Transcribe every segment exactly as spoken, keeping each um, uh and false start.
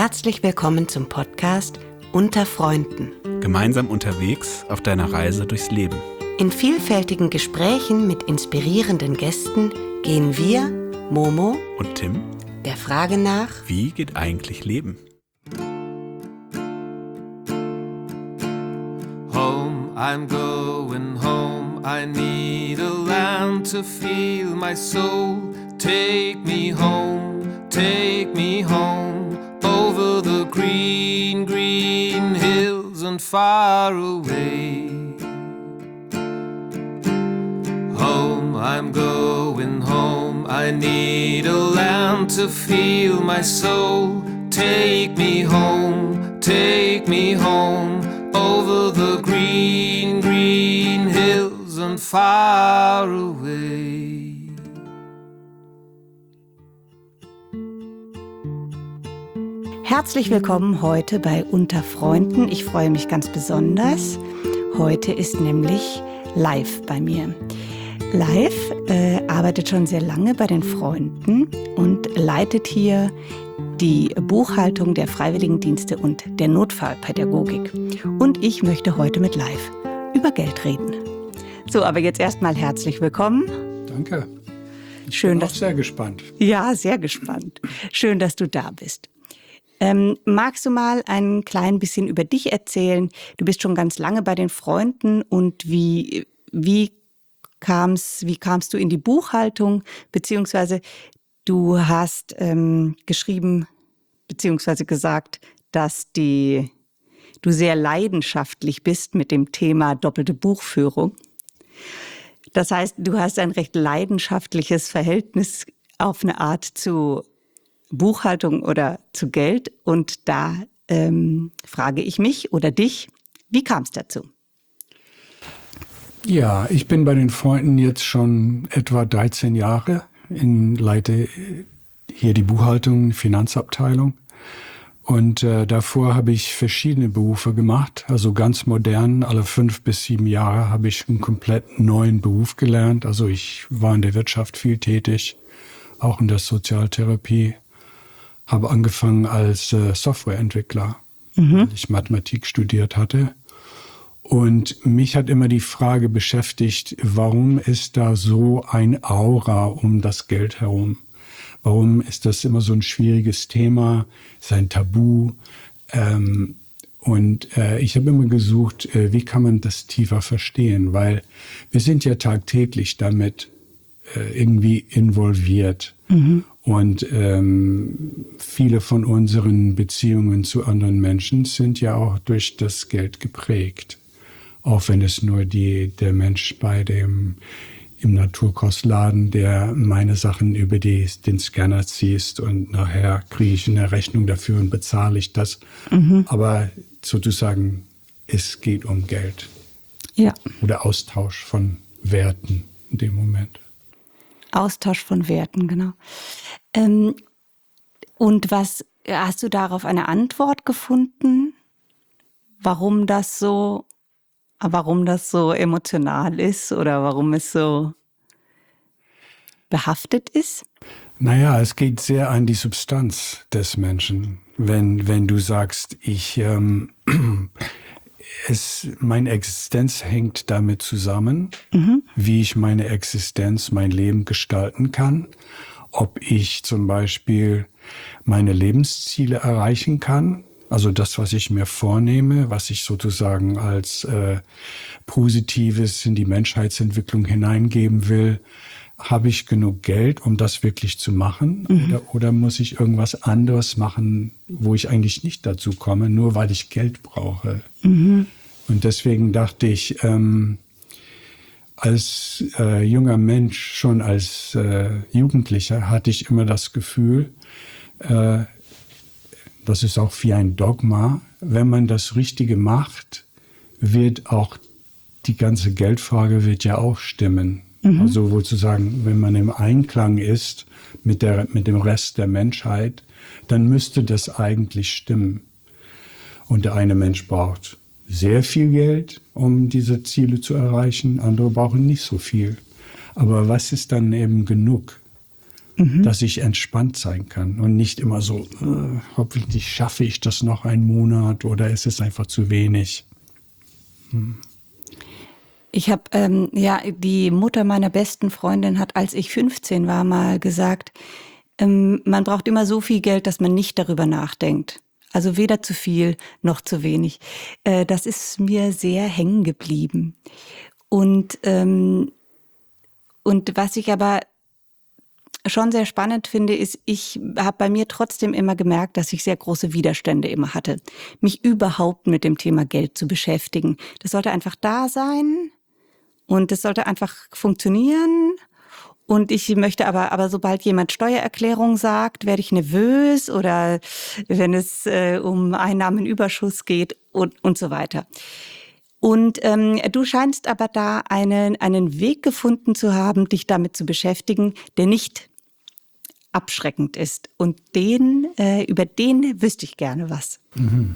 Herzlich willkommen zum Podcast Unter Freunden. Gemeinsam unterwegs auf deiner Reise durchs Leben. In vielfältigen Gesprächen mit inspirierenden Gästen gehen wir, Momo und Tim, der Frage nach, wie geht eigentlich Leben? Home, I'm going home. I need a land to feel my soul. Take me home, take me home, over the green, green hills and far away. Home, I'm going home. I need a land to feel my soul. Take me home, take me home, over the green, green hills and far away. Herzlich willkommen heute bei Unter Freunden. Ich freue mich ganz besonders. Heute ist nämlich Live bei mir. Live äh, arbeitet schon sehr lange bei den Freunden und leitet hier die Buchhaltung der Freiwilligendienste und der Notfallpädagogik. Und ich möchte heute mit Live über Geld reden. So, aber jetzt erstmal herzlich willkommen. Danke. Ich Schön, bin auch dass sehr gespannt. Ja, sehr gespannt. Schön, dass du da bist. Ähm, magst du mal ein klein bisschen über dich erzählen? Du bist schon ganz lange bei den Freunden und wie, wie, kam's, wie kamst du in die Buchhaltung? Beziehungsweise du hast ähm, geschrieben, beziehungsweise gesagt, dass die, du sehr leidenschaftlich bist mit dem Thema doppelte Buchführung. Das heißt, du hast ein recht leidenschaftliches Verhältnis auf eine Art zu Buchhaltung oder zu Geld. Und da ähm, frage ich mich oder dich, wie kam es dazu? Ja, ich bin bei den Freunden jetzt schon etwa dreizehn Jahre, in, leite hier die Buchhaltung, Finanzabteilung. Und äh, davor habe ich verschiedene Berufe gemacht, also ganz modern. Alle fünf bis sieben Jahre habe ich einen komplett neuen Beruf gelernt. Also ich war in der Wirtschaft viel tätig, auch in der Sozialtherapie. Habe angefangen als äh, Softwareentwickler, mhm. weil ich Mathematik studiert hatte. Und mich hat immer die Frage beschäftigt, warum ist da so ein Aura um das Geld herum? Warum ist das immer so ein schwieriges Thema, ist ein Tabu? Ähm, und äh, ich habe immer gesucht, äh, wie kann man das tiefer verstehen? Weil wir sind ja tagtäglich damit äh, irgendwie involviert. Mhm. Und ähm, viele von unseren Beziehungen zu anderen Menschen sind ja auch durch das Geld geprägt. Auch wenn es nur die, der Mensch bei dem im Naturkostladen, der meine Sachen über die, den Scanner ziehst und nachher kriege ich eine Rechnung dafür und bezahle ich das. Mhm. Aber sozusagen, es geht um Geld. Ja. Oder Austausch von Werten in dem Moment. Austausch von Werten, genau. Ähm, und was, hast du darauf eine Antwort gefunden, warum das so, warum das so emotional ist oder warum es so behaftet ist? Naja, es geht sehr an die Substanz des Menschen. Wenn, wenn du sagst, ich, ähm, es, meine Existenz hängt damit zusammen, mhm. wie ich meine Existenz, mein Leben gestalten kann. Ob ich zum Beispiel meine Lebensziele erreichen kann, also das, was ich mir vornehme, was ich sozusagen als äh, Positives in die Menschheitsentwicklung hineingeben will. Habe ich genug Geld, um das wirklich zu machen? Mhm. Oder, oder muss ich irgendwas anderes machen, wo ich eigentlich nicht dazu komme, nur weil ich Geld brauche? Mhm. Und deswegen dachte ich, ähm, als äh, junger Mensch, schon als äh, Jugendlicher, hatte ich immer das Gefühl, äh, das ist auch wie ein Dogma, wenn man das Richtige macht, wird auch die ganze Geldfrage wird ja auch stimmen. Mhm. Also sozusagen, wenn man im Einklang ist mit, der, mit dem Rest der Menschheit, dann müsste das eigentlich stimmen. Und der eine Mensch braucht sehr viel Geld, um diese Ziele zu erreichen. Andere brauchen nicht so viel. Aber was ist dann eben genug? mhm. dass ich entspannt sein kann und nicht immer so, äh, hoffentlich schaffe ich das noch einen Monat oder ist es einfach zu wenig. Hm. Ich habe, ähm, ja, die Mutter meiner besten Freundin hat, als ich fünfzehn war, mal gesagt, ähm, man braucht immer so viel Geld, dass man nicht darüber nachdenkt. Also weder zu viel noch zu wenig. Äh, das ist mir sehr hängen geblieben. Und, ähm, und was ich aber schon sehr spannend finde, ist, ich habe bei mir trotzdem immer gemerkt, dass ich sehr große Widerstände immer hatte, mich überhaupt mit dem Thema Geld zu beschäftigen. Das sollte einfach da sein und es sollte einfach funktionieren. Und ich möchte aber, aber sobald jemand Steuererklärung sagt, werde ich nervös oder wenn es äh, um Einnahmenüberschuss geht und, und so weiter. Und ähm, du scheinst aber da einen, einen Weg gefunden zu haben, dich damit zu beschäftigen, der nicht abschreckend ist. Und den, äh, über den wüsste ich gerne was. Mhm.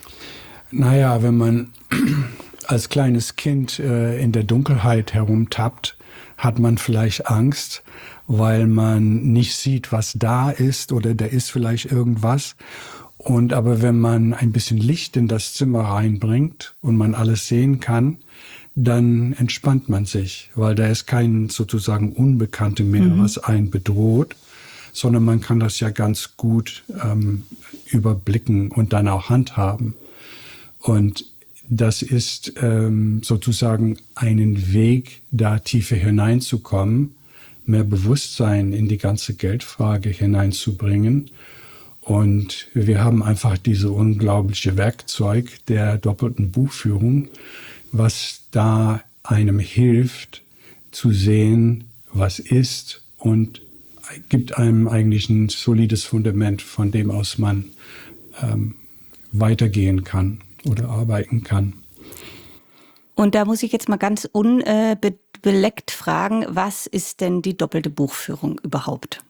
Naja, wenn man als kleines Kind äh, in der Dunkelheit herumtappt, hat man vielleicht Angst, weil man nicht sieht, was da ist oder da ist vielleicht irgendwas. Und aber wenn man ein bisschen Licht in das Zimmer reinbringt und man alles sehen kann, dann entspannt man sich, weil da ist kein sozusagen Unbekannte mehr, mhm. was einen bedroht, sondern man kann das ja ganz gut ähm, überblicken und dann auch handhaben. Und das ist ähm, sozusagen einen Weg, da tiefer hineinzukommen, mehr Bewusstsein in die ganze Geldfrage hineinzubringen. Und wir haben einfach diese unglaubliche Werkzeug der doppelten Buchführung, was da einem hilft zu sehen, was ist und gibt einem eigentlich ein solides Fundament, von dem aus man ähm, weitergehen kann oder arbeiten kann. Und da muss ich jetzt mal ganz unbeleckt fragen, was ist denn die doppelte Buchführung überhaupt?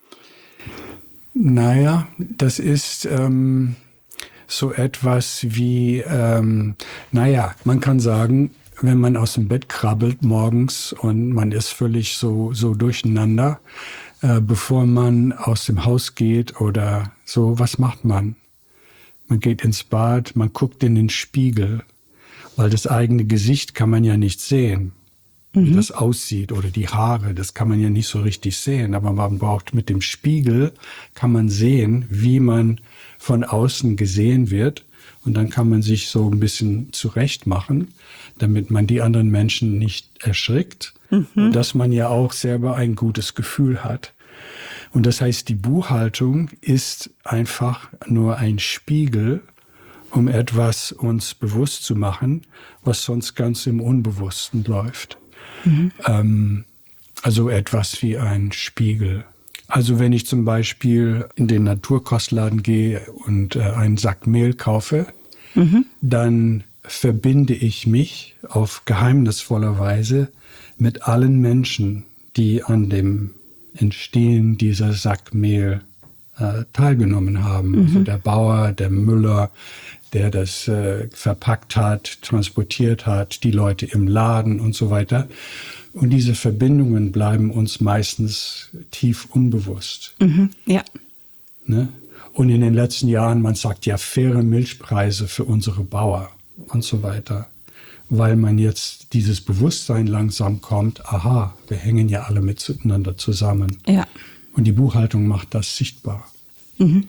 Naja, das ist ähm, so etwas wie, ähm, naja, man kann sagen, wenn man aus dem Bett krabbelt morgens und man ist völlig so, so durcheinander, äh, bevor man aus dem Haus geht oder so, was macht man? Man geht ins Bad, man guckt in den Spiegel, weil das eigene Gesicht kann man ja nicht sehen, wie mhm. das aussieht oder die Haare, das kann man ja nicht so richtig sehen. Aber man braucht mit dem Spiegel, kann man sehen, wie man von außen gesehen wird. Und dann kann man sich so ein bisschen zurecht machen, damit man die anderen Menschen nicht erschrickt. Mhm. Und dass man ja auch selber ein gutes Gefühl hat. Und das heißt, die Buchhaltung ist einfach nur ein Spiegel, um etwas uns bewusst zu machen, was sonst ganz im Unbewussten läuft. Mhm. Ähm, also etwas wie ein Spiegel. Also wenn ich zum Beispiel in den Naturkostladen gehe und äh, einen Sack Mehl kaufe, mhm. dann verbinde ich mich auf geheimnisvolle Weise mit allen Menschen, die an dem Entstehen dieser Sack Mehl äh, teilgenommen haben. Mhm. Also der Bauer, der Müller, der das äh, verpackt hat, transportiert hat, die Leute im Laden und so weiter. Und diese Verbindungen bleiben uns meistens tief unbewusst. Mhm. Ja. Ne? Und in den letzten Jahren, man sagt ja faire Milchpreise für unsere Bauern und so weiter. Weil man jetzt dieses Bewusstsein langsam kommt, aha, wir hängen ja alle miteinander zusammen. Ja. Und die Buchhaltung macht das sichtbar. Mhm.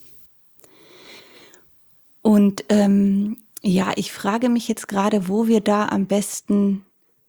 Und ähm, ja, ich frage mich jetzt gerade, wo wir da am besten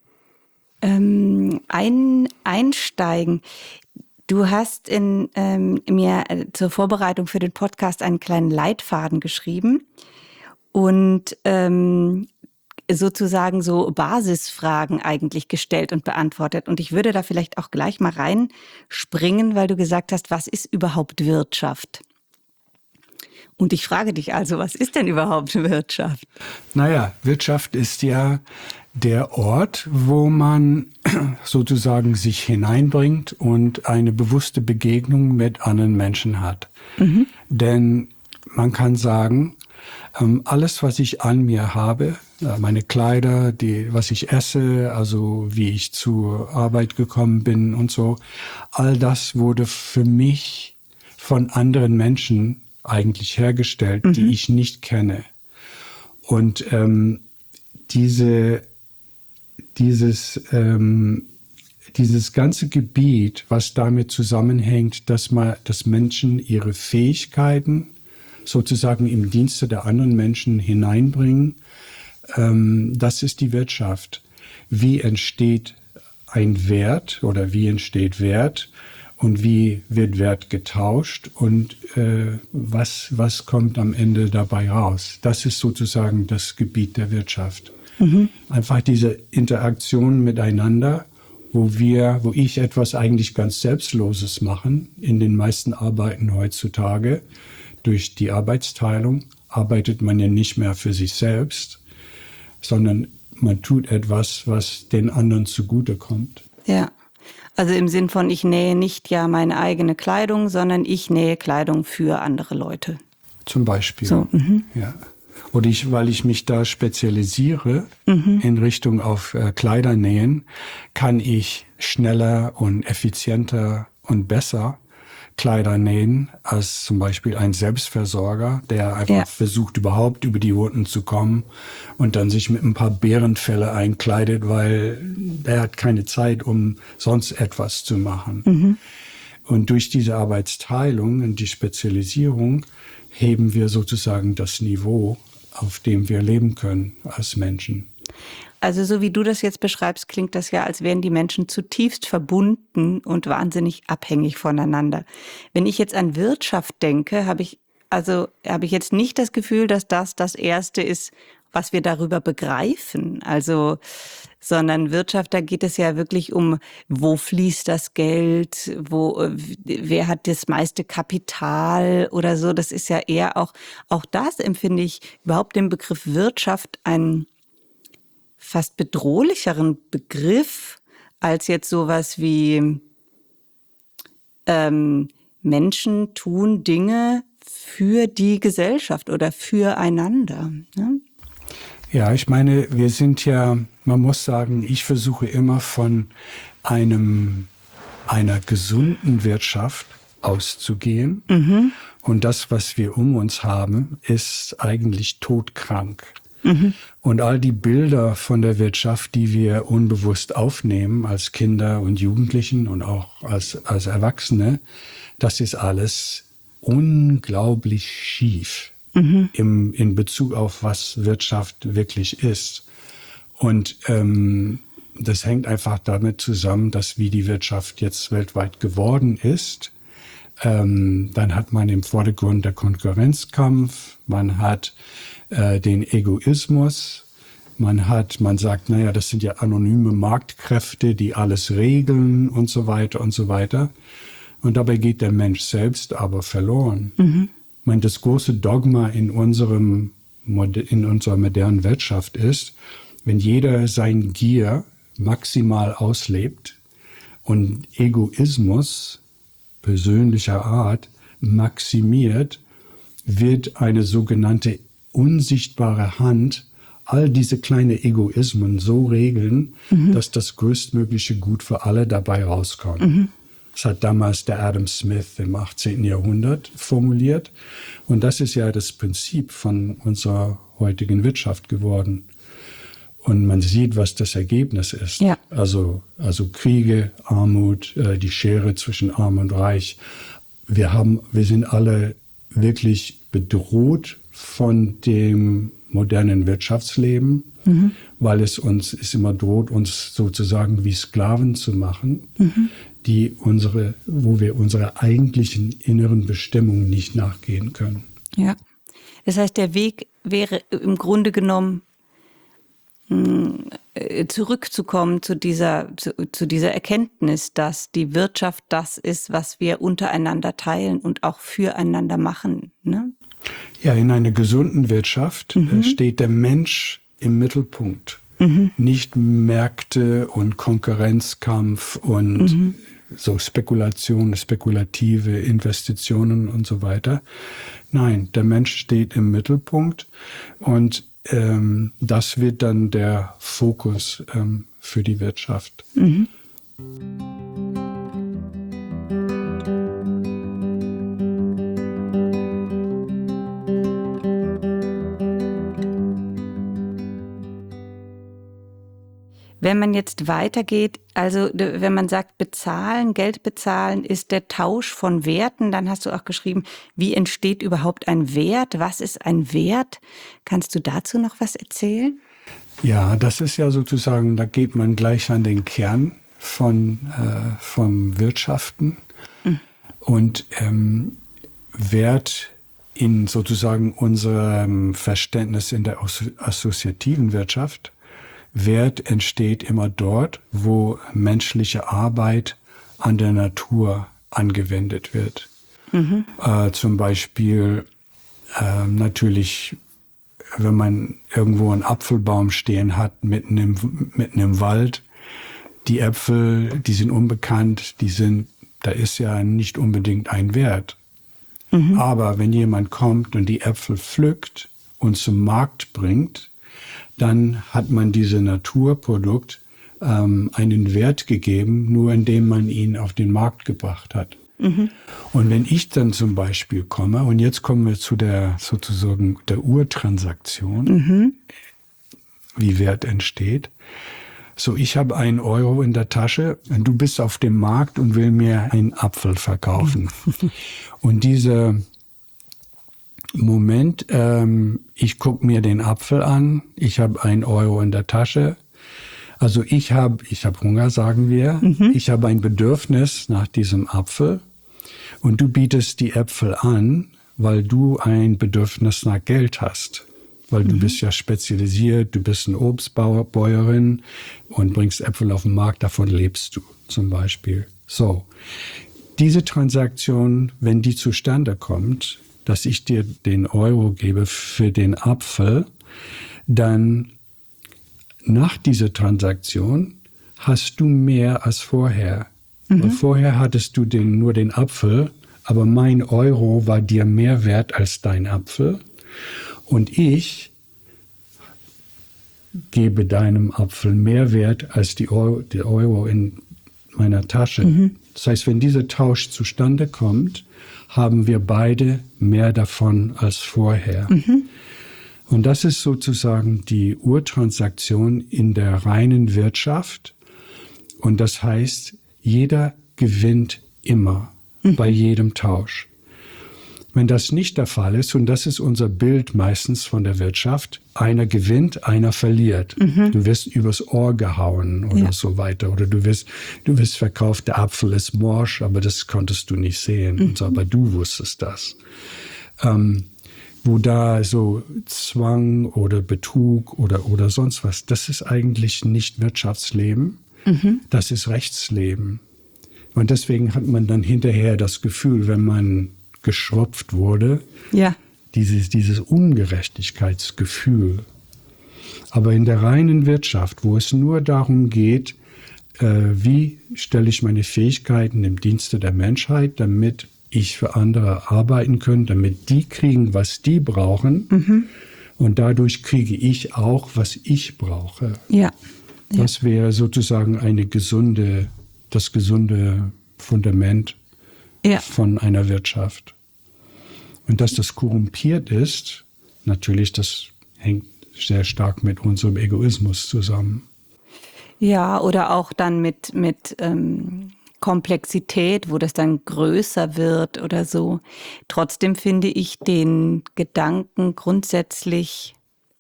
ähm, ein, einsteigen. Du hast in, ähm, mir äh, zur Vorbereitung für den Podcast einen kleinen Leitfaden geschrieben und ähm, sozusagen so Basisfragen eigentlich gestellt und beantwortet. Und ich würde da vielleicht auch gleich mal reinspringen, weil du gesagt hast, was ist überhaupt Wirtschaft? Und ich frage dich also, was ist denn überhaupt Wirtschaft? Naja, Wirtschaft ist ja der Ort, wo man sozusagen sich hineinbringt und eine bewusste Begegnung mit anderen Menschen hat. Mhm. Denn man kann sagen, alles, was ich an mir habe, meine Kleider, die, was ich esse, also wie ich zur Arbeit gekommen bin und so. All das wurde für mich von anderen Menschen eigentlich hergestellt, mhm. die ich nicht kenne. Und ähm, diese, dieses, ähm, dieses ganze Gebiet, was damit zusammenhängt, dass man, dass Menschen ihre Fähigkeiten sozusagen im Dienste der anderen Menschen hineinbringen, ähm, das ist die Wirtschaft. Wie entsteht ein Wert oder wie entsteht Wert und wie wird Wert getauscht und äh, was, was kommt am Ende dabei raus? Das ist sozusagen das Gebiet der Wirtschaft. Mhm. Einfach diese Interaktion miteinander, wo wir, wo ich etwas eigentlich ganz Selbstloses machen, in den meisten Arbeiten heutzutage. Durch die Arbeitsteilung arbeitet man ja nicht mehr für sich selbst, sondern man tut etwas, was den anderen zugutekommt. Ja, also im Sinn von, ich nähe nicht ja meine eigene Kleidung, sondern ich nähe Kleidung für andere Leute. Zum Beispiel. So, mhm. Ja. Oder ich, weil ich mich da spezialisiere mhm. in Richtung auf äh, Kleidernähen, kann ich schneller und effizienter und besser Kleider nähen als zum Beispiel ein Selbstversorger, der einfach ja. versucht, überhaupt über die Runden zu kommen und dann sich mit ein paar Bärenfelle einkleidet, weil der hat keine Zeit, um sonst etwas zu machen. Mhm. Und durch diese Arbeitsteilung und die Spezialisierung heben wir sozusagen das Niveau, auf dem wir leben können als Menschen. Also so wie du das jetzt beschreibst, klingt das ja, als wären die Menschen zutiefst verbunden und wahnsinnig abhängig voneinander. Wenn ich jetzt an Wirtschaft denke, habe ich also habe ich jetzt nicht das Gefühl, dass das das Erste ist, was wir darüber begreifen. Also, sondern Wirtschaft, da geht es ja wirklich um, wo fließt das Geld, wo, wer hat das meiste Kapital oder so. Das ist ja eher auch, auch das empfinde ich überhaupt den Begriff Wirtschaft einen fast bedrohlicheren Begriff als jetzt sowas wie ähm, Menschen tun Dinge für die Gesellschaft oder füreinander. Ne? Ja, ich meine, wir sind ja, man muss sagen, ich versuche immer von einem, einer gesunden Wirtschaft auszugehen. Mhm. Und das, was wir um uns haben, ist eigentlich todkrank. Mhm. Und all die Bilder von der Wirtschaft, die wir unbewusst aufnehmen als Kinder und Jugendlichen und auch als, als Erwachsene, das ist alles unglaublich schief mhm. im, in Bezug auf, was Wirtschaft wirklich ist. Und ähm, das hängt einfach damit zusammen, dass wie die Wirtschaft jetzt weltweit geworden ist. Ähm, dann hat man im Vordergrund der Konkurrenzkampf, man hat äh, den Egoismus, man hat, man sagt, naja, das sind ja anonyme Marktkräfte, die alles regeln und so weiter und so weiter. Und dabei geht der Mensch selbst aber verloren. Mhm. Ich meine, das große Dogma in unserem, in unserer modernen Wirtschaft ist, wenn jeder sein Gier maximal auslebt und Egoismus persönlicher Art maximiert, wird eine sogenannte unsichtbare Hand all diese kleinen Egoismen so regeln, mhm. dass das größtmögliche Gut für alle dabei rauskommt. Mhm. Das hat damals der Adam Smith im achtzehnten Jahrhundert formuliert. Und das ist ja das Prinzip von unserer heutigen Wirtschaft geworden. Und man sieht, was das Ergebnis ist. Ja. Also, also Kriege, Armut, äh, die Schere zwischen Arm und Reich. Wir haben, wir sind alle wirklich bedroht von dem modernen Wirtschaftsleben, mhm. weil es uns es immer droht, uns sozusagen wie Sklaven zu machen, mhm. die unsere, wo wir unserer eigentlichen inneren Bestimmung nicht nachgehen können. Ja, das heißt, der Weg wäre im Grunde genommen zurückzukommen zu dieser, zu, zu dieser Erkenntnis, dass die Wirtschaft das ist, was wir untereinander teilen und auch füreinander machen. Ne? Ja, in einer gesunden Wirtschaft mhm. steht der Mensch im Mittelpunkt. Mhm. Nicht Märkte und Konkurrenzkampf und mhm. so Spekulation, spekulative Investitionen und so weiter. Nein, der Mensch steht im Mittelpunkt und ähm, das wird dann der Fokus ähm, für die Wirtschaft. Mhm. Wenn man jetzt weitergeht, also wenn man sagt, bezahlen, Geld bezahlen ist der Tausch von Werten, dann hast du auch geschrieben, wie entsteht überhaupt ein Wert? Was ist ein Wert? Kannst du dazu noch was erzählen? Ja, das ist ja sozusagen, da geht man gleich an den Kern von, äh, vom Wirtschaften. Mhm. Und ähm, Wert in sozusagen unserem Verständnis in der assoziativen Wirtschaft, Wert entsteht immer dort, wo menschliche Arbeit an der Natur angewendet wird. Mhm. Äh, zum Beispiel äh, natürlich, wenn man irgendwo einen Apfelbaum stehen hat, mitten im, mitten im Wald, die Äpfel, die sind unbekannt, die sind, da ist ja nicht unbedingt ein Wert. Mhm. Aber wenn jemand kommt und die Äpfel pflückt und zum Markt bringt, dann hat man diesem Naturprodukt ähm, einen Wert gegeben, nur indem man ihn auf den Markt gebracht hat. Mhm. Und wenn ich dann zum Beispiel komme, und jetzt kommen wir zu der sozusagen der Urtransaktion, mhm. wie Wert entsteht. So, ich habe einen Euro in der Tasche und du bist auf dem Markt und will mir einen Apfel verkaufen. Und dieser Moment, ähm, ich gucke mir den Apfel an, ich habe einen Euro in der Tasche. Also ich habe ich hab Hunger, sagen wir. Mhm. Ich habe ein Bedürfnis nach diesem Apfel und du bietest die Äpfel an, weil du ein Bedürfnis nach Geld hast. Weil mhm. du bist ja spezialisiert, du bist eine Obstbäuerin und bringst Äpfel auf den Markt, davon lebst du zum Beispiel. So, diese Transaktion, wenn die zustande kommt, dass ich dir den Euro gebe für den Apfel, dann nach dieser Transaktion hast du mehr als vorher. Mhm. Weil vorher hattest du den, nur den Apfel, aber mein Euro war dir mehr wert als dein Apfel. Und ich gebe deinem Apfel mehr Wert als die Euro, die Euro in meiner Tasche. Mhm. Das heißt, wenn dieser Tausch zustande kommt, haben wir beide mehr davon als vorher. Mhm. Und das ist sozusagen die Urtransaktion in der reinen Wirtschaft. Und das heißt, jeder gewinnt immer mhm. bei jedem Tausch. Wenn das nicht der Fall ist, und das ist unser Bild meistens von der Wirtschaft, einer gewinnt, einer verliert. Mhm. Du wirst übers Ohr gehauen oder ja. so weiter. Oder du wirst, du wirst verkauft, der Apfel ist morsch, aber das konntest du nicht sehen. Mhm. Und so, aber du wusstest das. Ähm, wo da so Zwang oder Betrug oder, oder sonst was, das ist eigentlich nicht Wirtschaftsleben, mhm. das ist Rechtsleben. Und deswegen hat man dann hinterher das Gefühl, wenn man geschröpft wurde, ja. dieses, dieses Ungerechtigkeitsgefühl. Aber in der reinen Wirtschaft, wo es nur darum geht, äh, wie stelle ich meine Fähigkeiten im Dienste der Menschheit, damit ich für andere arbeiten kann, damit die kriegen, was die brauchen. Mhm. Und dadurch kriege ich auch, was ich brauche. Ja. Ja. Das wäre sozusagen eine gesunde, das gesunde Fundament ja. von einer Wirtschaft. Und dass das korrumpiert ist, natürlich, das hängt sehr stark mit unserem Egoismus zusammen. Ja, oder auch dann mit, mit ähm, Komplexität, wo das dann größer wird oder so. Trotzdem finde ich den Gedanken grundsätzlich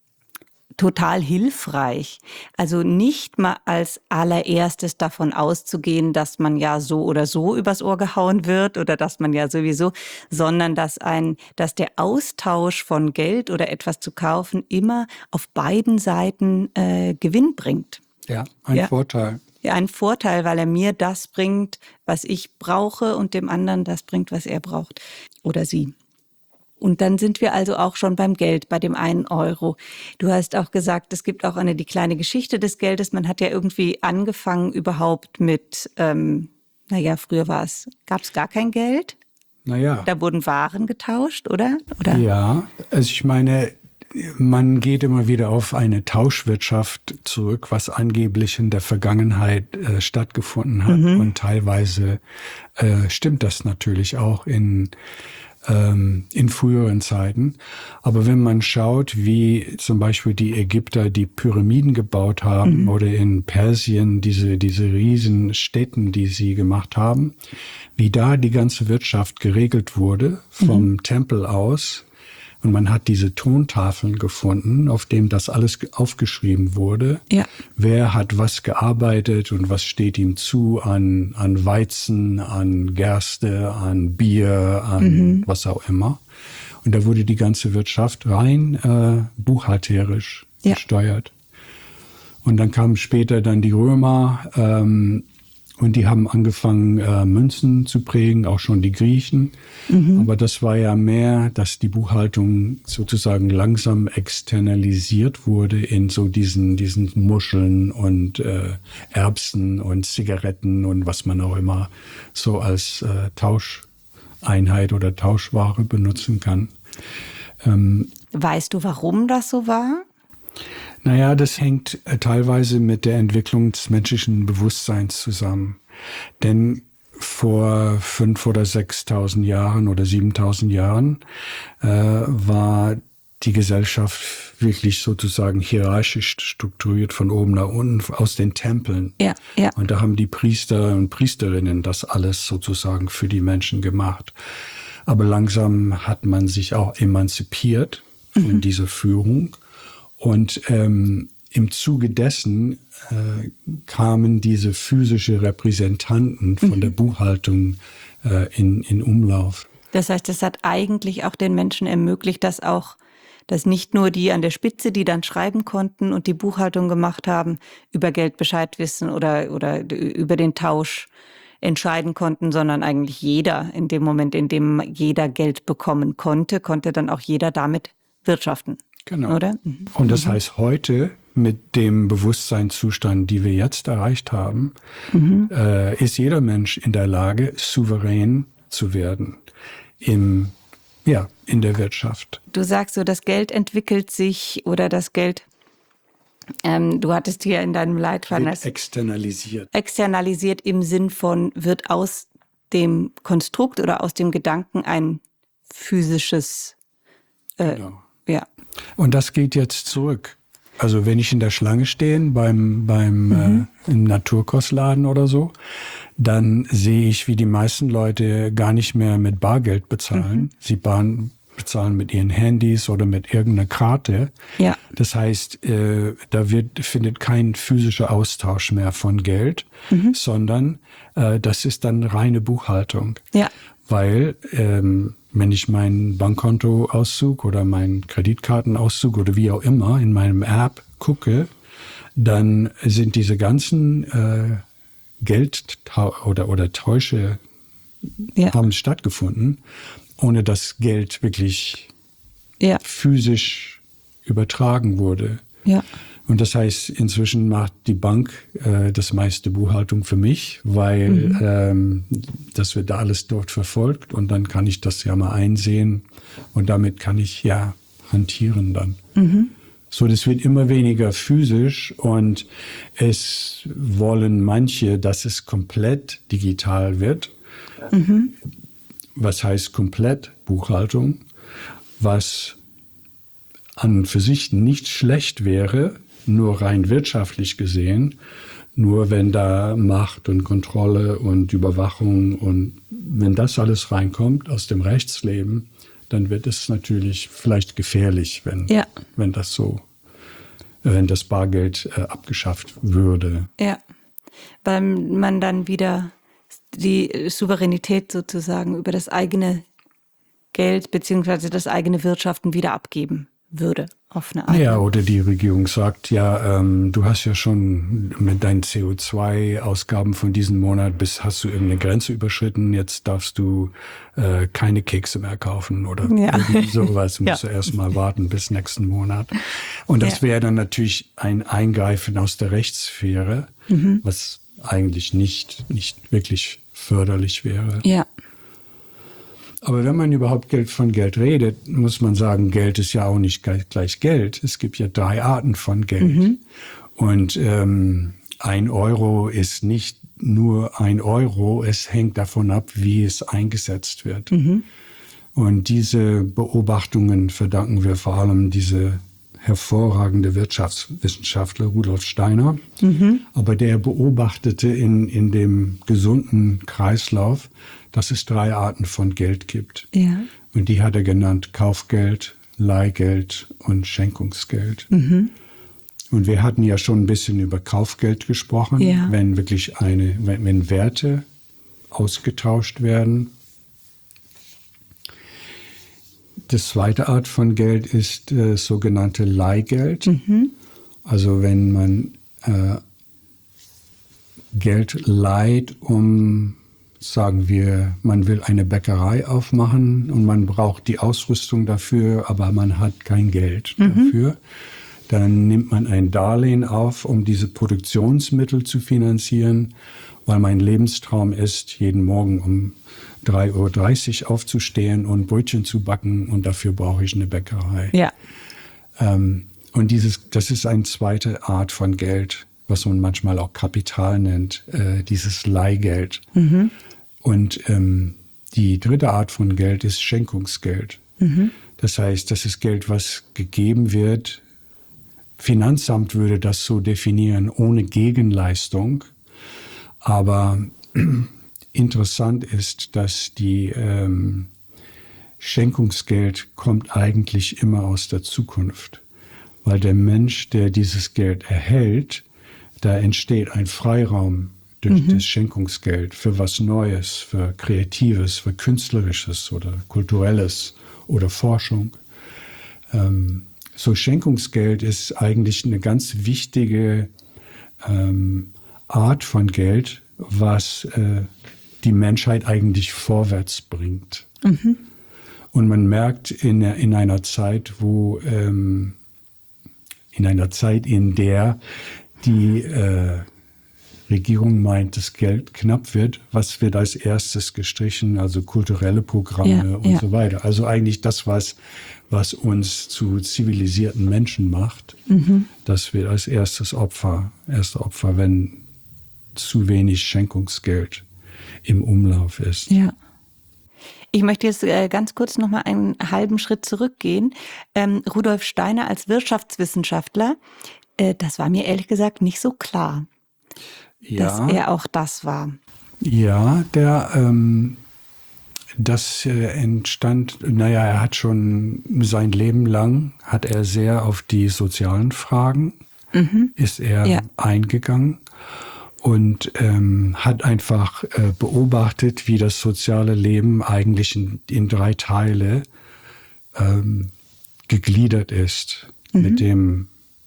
total hilfreich. Also nicht mal als allererstes davon auszugehen, dass man ja so oder so übers Ohr gehauen wird oder dass man ja sowieso, sondern dass ein, dass der Austausch von Geld oder etwas zu kaufen immer auf beiden Seiten äh, Gewinn bringt. Ja, ein ja. Vorteil. Ja, ein Vorteil, weil er mir das bringt, was ich brauche und dem anderen das bringt, was er braucht oder sie. Und dann sind wir also auch schon beim Geld, bei dem einen Euro. Du hast auch gesagt, es gibt auch eine die kleine Geschichte des Geldes. Man hat ja irgendwie angefangen überhaupt mit, ähm, naja, früher war es, gab es gar kein Geld. Naja. Da wurden Waren getauscht, oder? oder? Ja, also ich meine, man geht immer wieder auf eine Tauschwirtschaft zurück, was angeblich in der Vergangenheit äh, stattgefunden hat. Mhm. Und teilweise äh, stimmt das natürlich auch in, ähm, in früheren Zeiten. Aber wenn man schaut, wie zum Beispiel die Ägypter die Pyramiden gebaut haben, mhm, oder in Persien diese, diese riesen Städten, die sie gemacht haben, wie da die ganze Wirtschaft geregelt wurde vom mhm. Tempel aus. Und man hat diese Tontafeln gefunden, auf dem das alles aufgeschrieben wurde. Ja. Wer hat was gearbeitet und was steht ihm zu an, an Weizen, an Gerste, an Bier, an mhm. was auch immer. Und da wurde die ganze Wirtschaft rein äh, buchhalterisch ja. gesteuert. Und dann kamen später dann die Römer, ähm, und die haben angefangen, äh, Münzen zu prägen, auch schon die Griechen. Mhm. Aber das war ja mehr, dass die Buchhaltung sozusagen langsam externalisiert wurde in so diesen, diesen Muscheln und äh, Erbsen und Zigaretten und was man auch immer so als äh, Tauscheinheit oder Tauschware benutzen kann. Ähm, weißt du, warum das so war? Naja, das hängt äh, teilweise mit der Entwicklung des menschlichen Bewusstseins zusammen. Denn vor fünf oder sechstausend Jahren oder siebentausend Jahren äh, war die Gesellschaft wirklich sozusagen hierarchisch strukturiert von oben nach unten aus den Tempeln. Ja, ja. Und da haben die Priester und Priesterinnen das alles sozusagen für die Menschen gemacht. Aber langsam hat man sich auch emanzipiert mhm. von dieser Führung. Und ähm, im Zuge dessen äh, kamen diese physische Repräsentanten von mhm. der Buchhaltung äh, in, in Umlauf. Das heißt, das hat eigentlich auch den Menschen ermöglicht, dass auch, dass nicht nur die an der Spitze, die dann schreiben konnten und die Buchhaltung gemacht haben, über Geld Bescheid wissen oder, oder über den Tausch entscheiden konnten, sondern eigentlich jeder, in dem Moment, in dem jeder Geld bekommen konnte, konnte dann auch jeder damit wirtschaften. Genau. Oder? Mhm. Und das heißt, heute mit dem Bewusstseinszustand, die wir jetzt erreicht haben, mhm. äh, ist jeder Mensch in der Lage, souverän zu werden im, ja, in der Wirtschaft. Du sagst so, das Geld entwickelt sich oder das Geld, ähm, du hattest hier in deinem Leitfaden wird externalisiert. Externalisiert im Sinn von, wird aus dem Konstrukt oder aus dem Gedanken ein physisches, äh, genau. ja. Und das geht jetzt zurück. Also wenn ich in der Schlange stehe beim, beim mhm. äh, im Naturkostladen oder so, dann sehe ich, wie die meisten Leute gar nicht mehr mit Bargeld bezahlen. Mhm. Sie bahn, bezahlen mit ihren Handys oder mit irgendeiner Karte. Ja. Das heißt, äh, da wird, findet kein physischer Austausch mehr von Geld, mhm. sondern äh, das ist dann reine Buchhaltung. Ja. Weil ähm, wenn ich meinen Bankkontoauszug oder meinen Kreditkartenauszug oder wie auch immer in meinem App gucke, dann sind diese ganzen äh, Geld- oder, oder Täusche ja. haben stattgefunden, ohne dass Geld wirklich ja. physisch übertragen wurde. Ja. Und das heißt, inzwischen macht die Bank äh, das meiste Buchhaltung für mich, weil mhm. ähm, das wird da alles dort verfolgt und dann kann ich das ja mal einsehen und damit kann ich ja hantieren dann. Mhm. So, das wird immer weniger physisch und es wollen manche, dass es komplett digital wird. Mhm. Was heißt komplett Buchhaltung? Was an und für sich nicht schlecht wäre, nur rein wirtschaftlich gesehen, nur wenn da Macht und Kontrolle und Überwachung und wenn das alles reinkommt aus dem Rechtsleben, dann wird es natürlich vielleicht gefährlich, wenn, ja. wenn das so, wenn das Bargeld äh, abgeschafft würde. Ja, weil man dann wieder die Souveränität sozusagen über das eigene Geld beziehungsweise das eigene Wirtschaften wieder abgeben würde, auf eine Art. Ja, oder die Regierung sagt, ja, ähm, du hast ja schon mit deinen C O zwei Ausgaben von diesem Monat, bis hast du irgendeine Grenze überschritten, jetzt darfst du äh, keine Kekse mehr kaufen oder ja. sowas, musst ja. du erst mal warten bis nächsten Monat. Und das ja. wäre dann natürlich ein Eingreifen aus der Rechtssphäre, mhm. was eigentlich nicht, nicht wirklich förderlich wäre. Ja. Aber wenn man überhaupt Geld von Geld redet, muss man sagen, Geld ist ja auch nicht gleich Geld. Es gibt ja drei Arten von Geld. Mhm. Und ähm, ein Euro ist nicht nur ein Euro, es hängt davon ab, wie es eingesetzt wird. Mhm. Und diese Beobachtungen verdanken wir vor allem diese hervorragende Wirtschaftswissenschaftler Rudolf Steiner. Mhm. Aber der beobachtete in, in dem gesunden Kreislauf, dass es drei Arten von Geld gibt. Ja. Und die hat er genannt: Kaufgeld, Leihgeld und Schenkungsgeld. Mhm. Und wir hatten ja schon ein bisschen über Kaufgeld gesprochen, ja. wenn wirklich eine, wenn, wenn Werte ausgetauscht werden. Die zweite Art von Geld ist äh, sogenannte Leihgeld. Mhm. Also wenn man äh, Geld leiht, um, sagen wir, man will eine Bäckerei aufmachen und man braucht die Ausrüstung dafür, aber man hat kein Geld mhm. dafür. Dann nimmt man ein Darlehen auf, um diese Produktionsmittel zu finanzieren, weil mein Lebenstraum ist, jeden Morgen um drei Uhr dreißig aufzustehen und Brötchen zu backen, und dafür brauche ich eine Bäckerei. Ja. Ähm, und dieses, das ist eine zweite Art von Geld, was man manchmal auch Kapital nennt, äh, dieses Leihgeld. Mhm. Und ähm, die dritte Art von Geld ist Schenkungsgeld. Mhm. Das heißt, das ist Geld, was gegeben wird. Finanzamt würde das so definieren, ohne Gegenleistung. Aber interessant ist, dass die ähm, Schenkungsgeld kommt eigentlich immer aus der Zukunft. Weil der Mensch, der dieses Geld erhält, da entsteht ein Freiraum durch mhm. das Schenkungsgeld für was Neues, für Kreatives, für Künstlerisches oder Kulturelles oder Forschung. Ähm, so Schenkungsgeld ist eigentlich eine ganz wichtige ähm, Art von Geld, was äh, die Menschheit eigentlich vorwärts bringt. Mhm. Und man merkt in, in einer Zeit, wo ähm, in einer Zeit, in der die äh, Regierung meint, das Geld knapp wird, was wird als erstes gestrichen? Also kulturelle Programme ja, und ja. so weiter. Also eigentlich das, was, was uns zu zivilisierten Menschen macht, mhm. das wird als erstes Opfer, erste Opfer, wenn zu wenig Schenkungsgeld im Umlauf ist. Ja. Ich möchte jetzt äh, ganz kurz noch mal einen halben Schritt zurückgehen. Ähm, Rudolf Steiner als Wirtschaftswissenschaftler, äh, das war mir ehrlich gesagt nicht so klar, ja. dass er auch das war. Ja, der, ähm, das äh, entstand, naja, er hat schon sein Leben lang, hat er sehr auf die sozialen Fragen, mhm. ist er ja. eingegangen. Und ähm, hat einfach äh, beobachtet, wie das soziale Leben eigentlich in, in drei Teile ähm, gegliedert ist. Mhm. Mit dem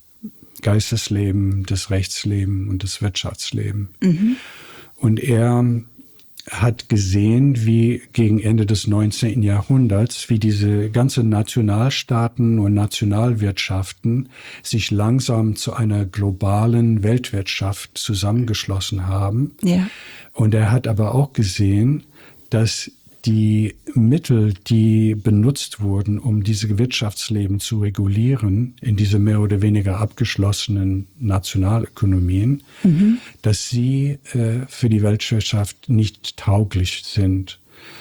Geistesleben, das Rechtsleben und das Wirtschaftsleben. Mhm. Und er hat gesehen, wie gegen Ende des neunzehnten Jahrhunderts, wie diese ganzen Nationalstaaten und Nationalwirtschaften sich langsam zu einer globalen Weltwirtschaft zusammengeschlossen haben. Ja. Und er hat aber auch gesehen, dass die Mittel, die benutzt wurden, um diese Wirtschaftsleben zu regulieren, in diese mehr oder weniger abgeschlossenen Nationalökonomien, mhm. dass sie äh, für die Weltwirtschaft nicht tauglich sind.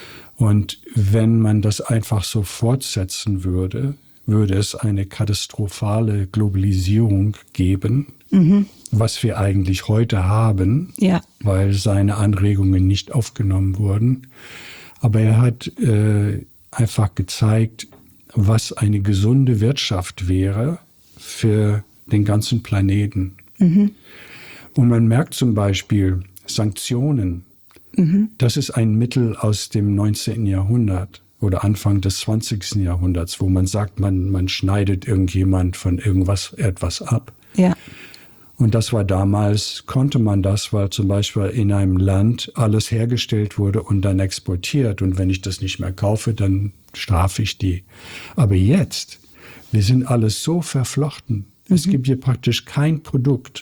Und wenn man das einfach so fortsetzen würde, würde es eine katastrophale Globalisierung geben, mhm. was wir eigentlich heute haben, ja. weil seine Anregungen nicht aufgenommen wurden. Aber er hat äh, einfach gezeigt, was eine gesunde Wirtschaft wäre für den ganzen Planeten. Mhm. Und man merkt zum Beispiel Sanktionen. Mhm. Das ist ein Mittel aus dem neunzehnten Jahrhundert oder Anfang des zwanzigsten Jahrhunderts, wo man sagt, man, man schneidet irgendjemand von irgendwas etwas ab. Ja. Und das war damals, konnte man das, weil zum Beispiel in einem Land alles hergestellt wurde und dann exportiert. Und wenn ich das nicht mehr kaufe, dann strafe ich die. Aber jetzt, wir sind alles so verflochten. Mhm. Es gibt hier praktisch kein Produkt,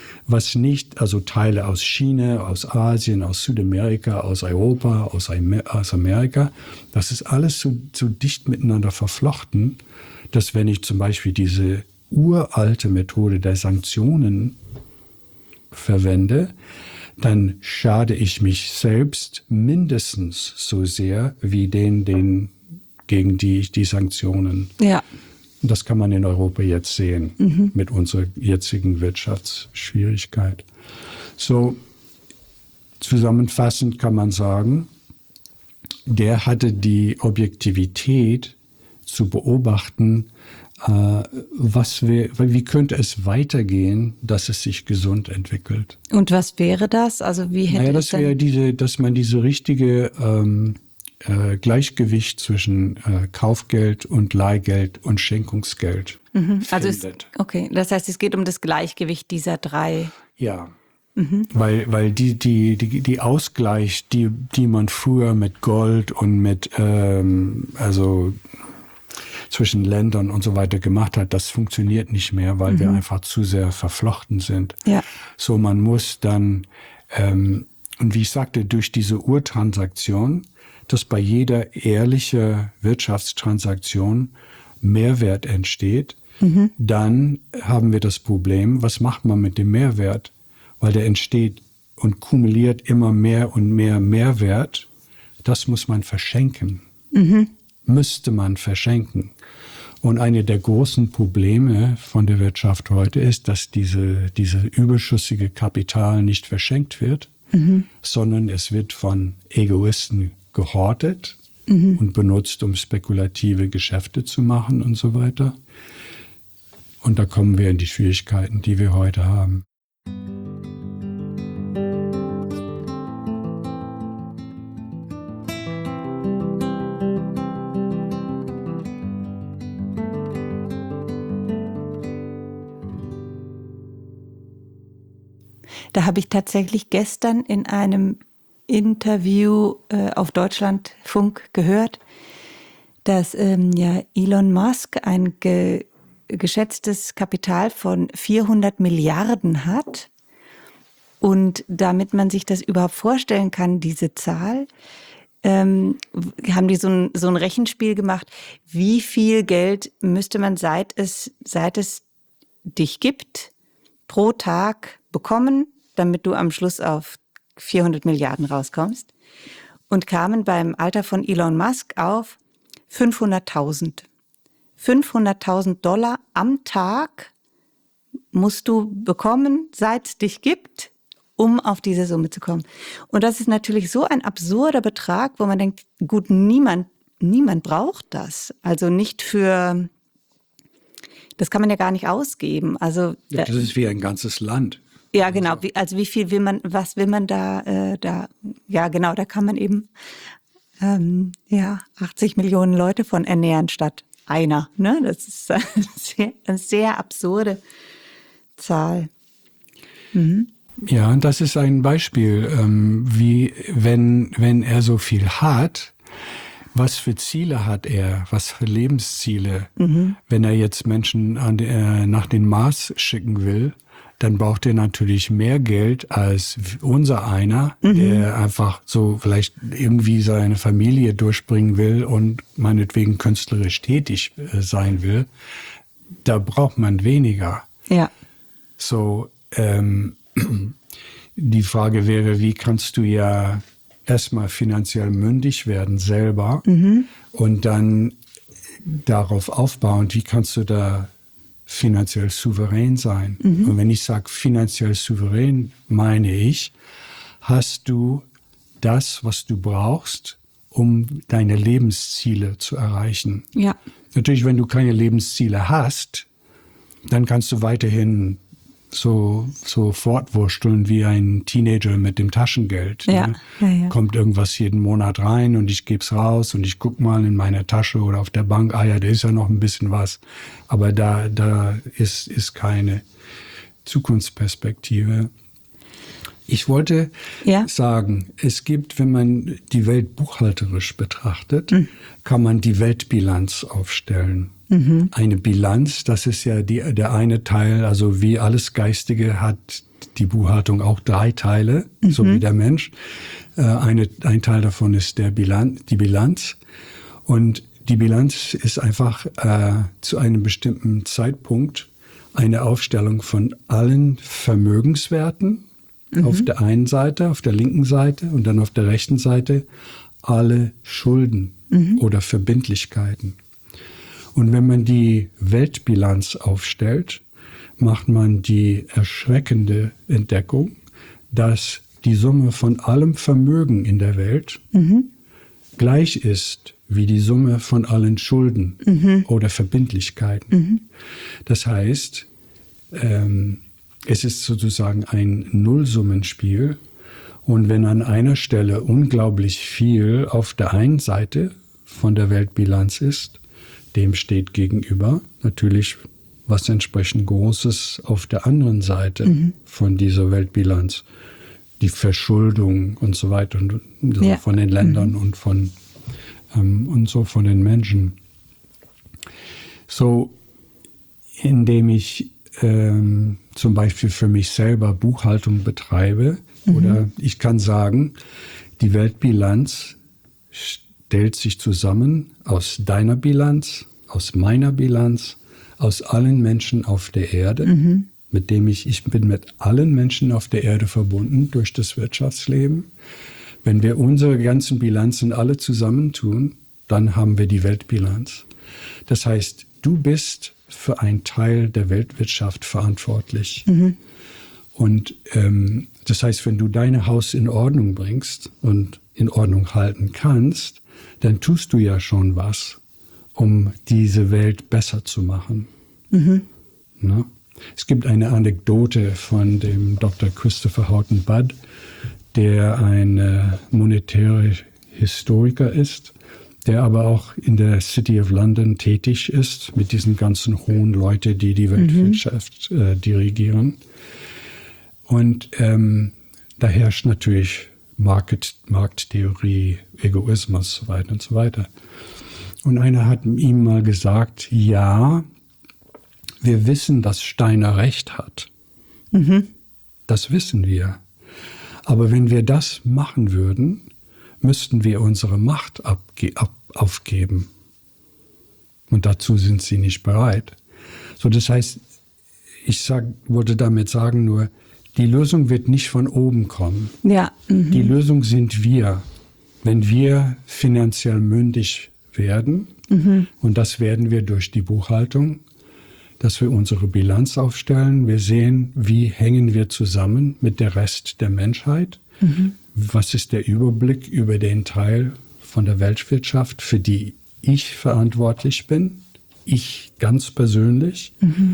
was nicht, also Teile aus China, aus Asien, aus Südamerika, aus Europa, aus, aus Amerika, das ist alles so, so dicht miteinander verflochten, dass wenn ich zum Beispiel diese uralte Methode der Sanktionen verwende, dann schade ich mich selbst mindestens so sehr wie den, den gegen die ich die Sanktionen. Ja. Das kann man in Europa jetzt sehen, mhm. mit unserer jetzigen Wirtschaftsschwierigkeit. So, zusammenfassend kann man sagen, der hatte die Objektivität zu beobachten, äh, was wir, wie könnte es weitergehen, dass es sich gesund entwickelt. Und was wäre das? Also wie hätte naja, es das wäre diese, dass man diese richtige ähm, äh, Gleichgewicht zwischen äh, Kaufgeld und Leihgeld und Schenkungsgeld mhm. findet. Also es, okay, das heißt, es geht um das Gleichgewicht dieser drei. Ja. Mhm. Weil, weil die, die, die, die Ausgleich, die, die man früher mit Gold und mit, ähm, also zwischen Ländern und so weiter gemacht hat, das funktioniert nicht mehr, weil mhm. wir einfach zu sehr verflochten sind. Ja. So, man muss dann, ähm, und wie ich sagte, durch diese Urtransaktion, dass bei jeder ehrlichen Wirtschaftstransaktion Mehrwert entsteht, mhm. dann haben wir das Problem, was macht man mit dem Mehrwert? Weil der entsteht und kumuliert immer mehr und mehr Mehrwert. Das muss man verschenken. Mhm. Müsste man verschenken. Und eine der großen Probleme von der Wirtschaft heute ist, dass diese, diese überschüssige Kapital nicht verschenkt wird, mhm. sondern es wird von Egoisten gehortet mhm. und benutzt, um spekulative Geschäfte zu machen und so weiter. Und da kommen wir in die Schwierigkeiten, die wir heute haben. Da habe ich tatsächlich gestern in einem Interview äh, auf Deutschlandfunk gehört, dass ähm, ja Elon Musk ein ge- geschätztes Kapital von vierhundert Milliarden hat. Und damit man sich das überhaupt vorstellen kann, diese Zahl, ähm, haben die so ein, so ein Rechenspiel gemacht, wie viel Geld müsste man, seit es, seit es dich gibt, pro Tag bekommen, damit du am Schluss auf vierhundert Milliarden rauskommst, und kamen beim Alter von Elon Musk auf fünfhunderttausend. fünfhunderttausend Dollar am Tag musst du bekommen, seit es dich gibt, um auf diese Summe zu kommen. Und das ist natürlich so ein absurder Betrag, wo man denkt, gut, niemand, niemand braucht das. Also nicht für, das kann man ja gar nicht ausgeben. Also ja, das ist wie ein ganzes Land. Ja, genau. Wie, also wie viel will man, was will man da, äh, da, ja genau, da kann man eben ähm, ja, achtzig Millionen Leute von ernähren statt einer. Ne? Das ist eine sehr, eine sehr absurde Zahl. Mhm. Ja, und das ist ein Beispiel, ähm, wie wenn, wenn er so viel hat, was für Ziele hat er, was für Lebensziele? Mhm. Wenn er jetzt Menschen an, äh, nach den Mars schicken will, dann braucht er natürlich mehr Geld als unser einer, mhm. der einfach so vielleicht irgendwie seine Familie durchbringen will und meinetwegen künstlerisch tätig äh, sein will. Da braucht man weniger. Ja. So, ähm, die Frage wäre, wie kannst du ja erstmal finanziell mündig werden selber mhm. und dann darauf aufbauen, wie kannst du da finanziell souverän sein. Mhm. Und wenn ich sage finanziell souverän, meine ich, hast du das, was du brauchst, um deine Lebensziele zu erreichen. Ja. Natürlich, wenn du keine Lebensziele hast, dann kannst du weiterhin so, so fortwursteln wie ein Teenager mit dem Taschengeld. Ja. Ne? Ja, ja. Kommt irgendwas jeden Monat rein und ich gebe es raus und ich guck mal in meiner Tasche oder auf der Bank, ah ja, da ist ja noch ein bisschen was. Aber da, da ist, ist keine Zukunftsperspektive. Ich wollte Ja? sagen, es gibt, wenn man die Welt buchhalterisch betrachtet, mhm. kann man die Weltbilanz aufstellen. Mhm. Eine Bilanz, das ist ja die, der eine Teil, also wie alles Geistige hat die Buchhaltung auch drei Teile, mhm. so wie der Mensch. Äh, eine, ein Teil davon ist der Bilanz, die Bilanz. Und die Bilanz ist einfach äh, zu einem bestimmten Zeitpunkt eine Aufstellung von allen Vermögenswerten, mhm. auf der einen Seite, auf der linken Seite und dann auf der rechten Seite alle Schulden mhm. oder Verbindlichkeiten. Und wenn man die Weltbilanz aufstellt, macht man die erschreckende Entdeckung, dass die Summe von allem Vermögen in der Welt mhm. gleich ist wie die Summe von allen Schulden mhm. oder Verbindlichkeiten. Mhm. Das heißt, ähm, es ist sozusagen ein Nullsummenspiel. Und wenn an einer Stelle unglaublich viel auf der einen Seite von der Weltbilanz ist, dem steht gegenüber natürlich was entsprechend Großes auf der anderen Seite mhm. von dieser Weltbilanz. Die Verschuldung und so weiter und so ja. von den Ländern mhm. und von ähm, und so von den Menschen. So, indem ich ähm, zum Beispiel für mich selber Buchhaltung betreibe, mhm. oder ich kann sagen, die Weltbilanz stellt sich zusammen aus deiner Bilanz, aus meiner Bilanz, aus allen Menschen auf der Erde, mhm. mit dem ich, ich bin mit allen Menschen auf der Erde verbunden durch das Wirtschaftsleben. Wenn wir unsere ganzen Bilanzen alle zusammentun, dann haben wir die Weltbilanz. Das heißt, du bist für einen Teil der Weltwirtschaft verantwortlich. Mhm. Und ähm, das heißt, wenn du dein Haus in Ordnung bringst und in Ordnung halten kannst, dann tust du ja schon was, um diese Welt besser zu machen. Mhm. Na? Es gibt eine Anekdote von dem Doktor Christopher Houghton Budd, der ein äh, monetärer Historiker ist, der aber auch in der City of London tätig ist, mit diesen ganzen hohen Leuten, die die Weltwirtschaft mhm. äh, dirigieren. Und ähm, da herrscht natürlich Market, Markttheorie, Egoismus, so weiter und so weiter. Und einer hat ihm mal gesagt, ja, wir wissen, dass Steiner recht hat. Mhm. Das wissen wir. Aber wenn wir das machen würden, müssten wir unsere Macht abge- ab- aufgeben. Und dazu sind sie nicht bereit. So, das heißt, ich sag, wollte damit sagen nur, die Lösung wird nicht von oben kommen. Ja. Mhm. Die Lösung sind wir, wenn wir finanziell mündig werden, mhm. und das werden wir durch die Buchhaltung, dass wir unsere Bilanz aufstellen. Wir sehen, wie hängen wir zusammen mit der Rest der Menschheit. Mhm. Was ist der Überblick über den Teil von der Weltwirtschaft, für die ich verantwortlich bin, ich ganz persönlich. Mhm.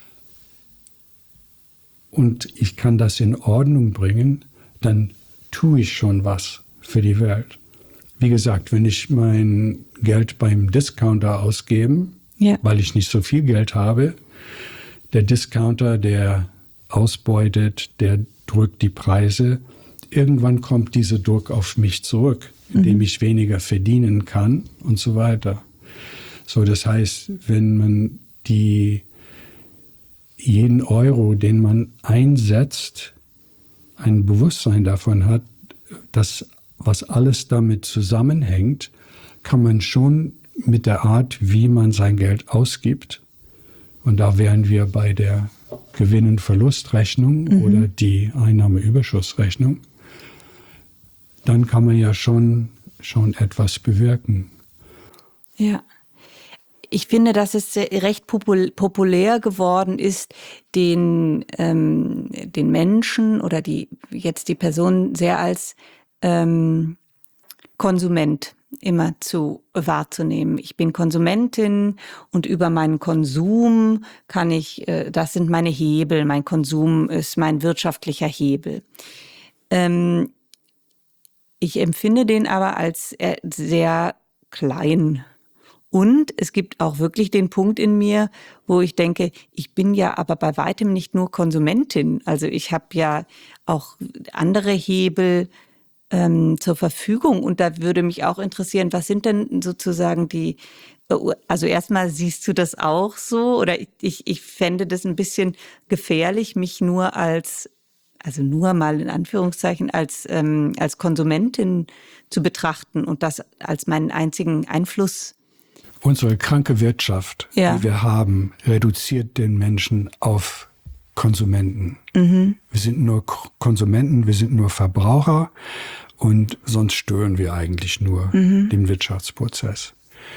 Und ich kann das in Ordnung bringen, dann tue ich schon was für die Welt. Wie gesagt, wenn ich mein Geld beim Discounter ausgebe, ja. weil ich nicht so viel Geld habe, der Discounter, der ausbeutet, der drückt die Preise. Irgendwann kommt dieser Druck auf mich zurück, indem mhm. ich weniger verdienen kann und so weiter. So, das heißt, wenn man die jeden Euro, den man einsetzt, ein Bewusstsein davon hat, dass was alles damit zusammenhängt, kann man schon mit der Art, wie man sein Geld ausgibt, und da wären wir bei der Gewinn- und Verlustrechnung mhm. oder die Einnahmeüberschussrechnung, dann kann man ja schon, schon etwas bewirken. Ja. Ich finde, dass es recht populär geworden ist, den, ähm, den Menschen oder die, jetzt die Person sehr als ähm, Konsument immer zu wahrzunehmen. Ich bin Konsumentin und über meinen Konsum kann ich, äh, das sind meine Hebel, mein Konsum ist mein wirtschaftlicher Hebel. Ähm, ich empfinde den aber als sehr klein Und es gibt auch wirklich den Punkt in mir, wo ich denke, ich bin ja aber bei weitem nicht nur Konsumentin. Also ich habe ja auch andere Hebel ähm, zur Verfügung. Und da würde mich auch interessieren, was sind denn sozusagen die, also erstmal siehst du das auch so? Oder ich, ich fände das ein bisschen gefährlich, mich nur als, also nur mal in Anführungszeichen, als, ähm, als Konsumentin zu betrachten und das als meinen einzigen Einfluss. Unsere kranke Wirtschaft, Ja. die wir haben, reduziert den Menschen auf Konsumenten. Mhm. Wir sind nur Konsumenten, wir sind nur Verbraucher und sonst stören wir eigentlich nur mhm. den Wirtschaftsprozess.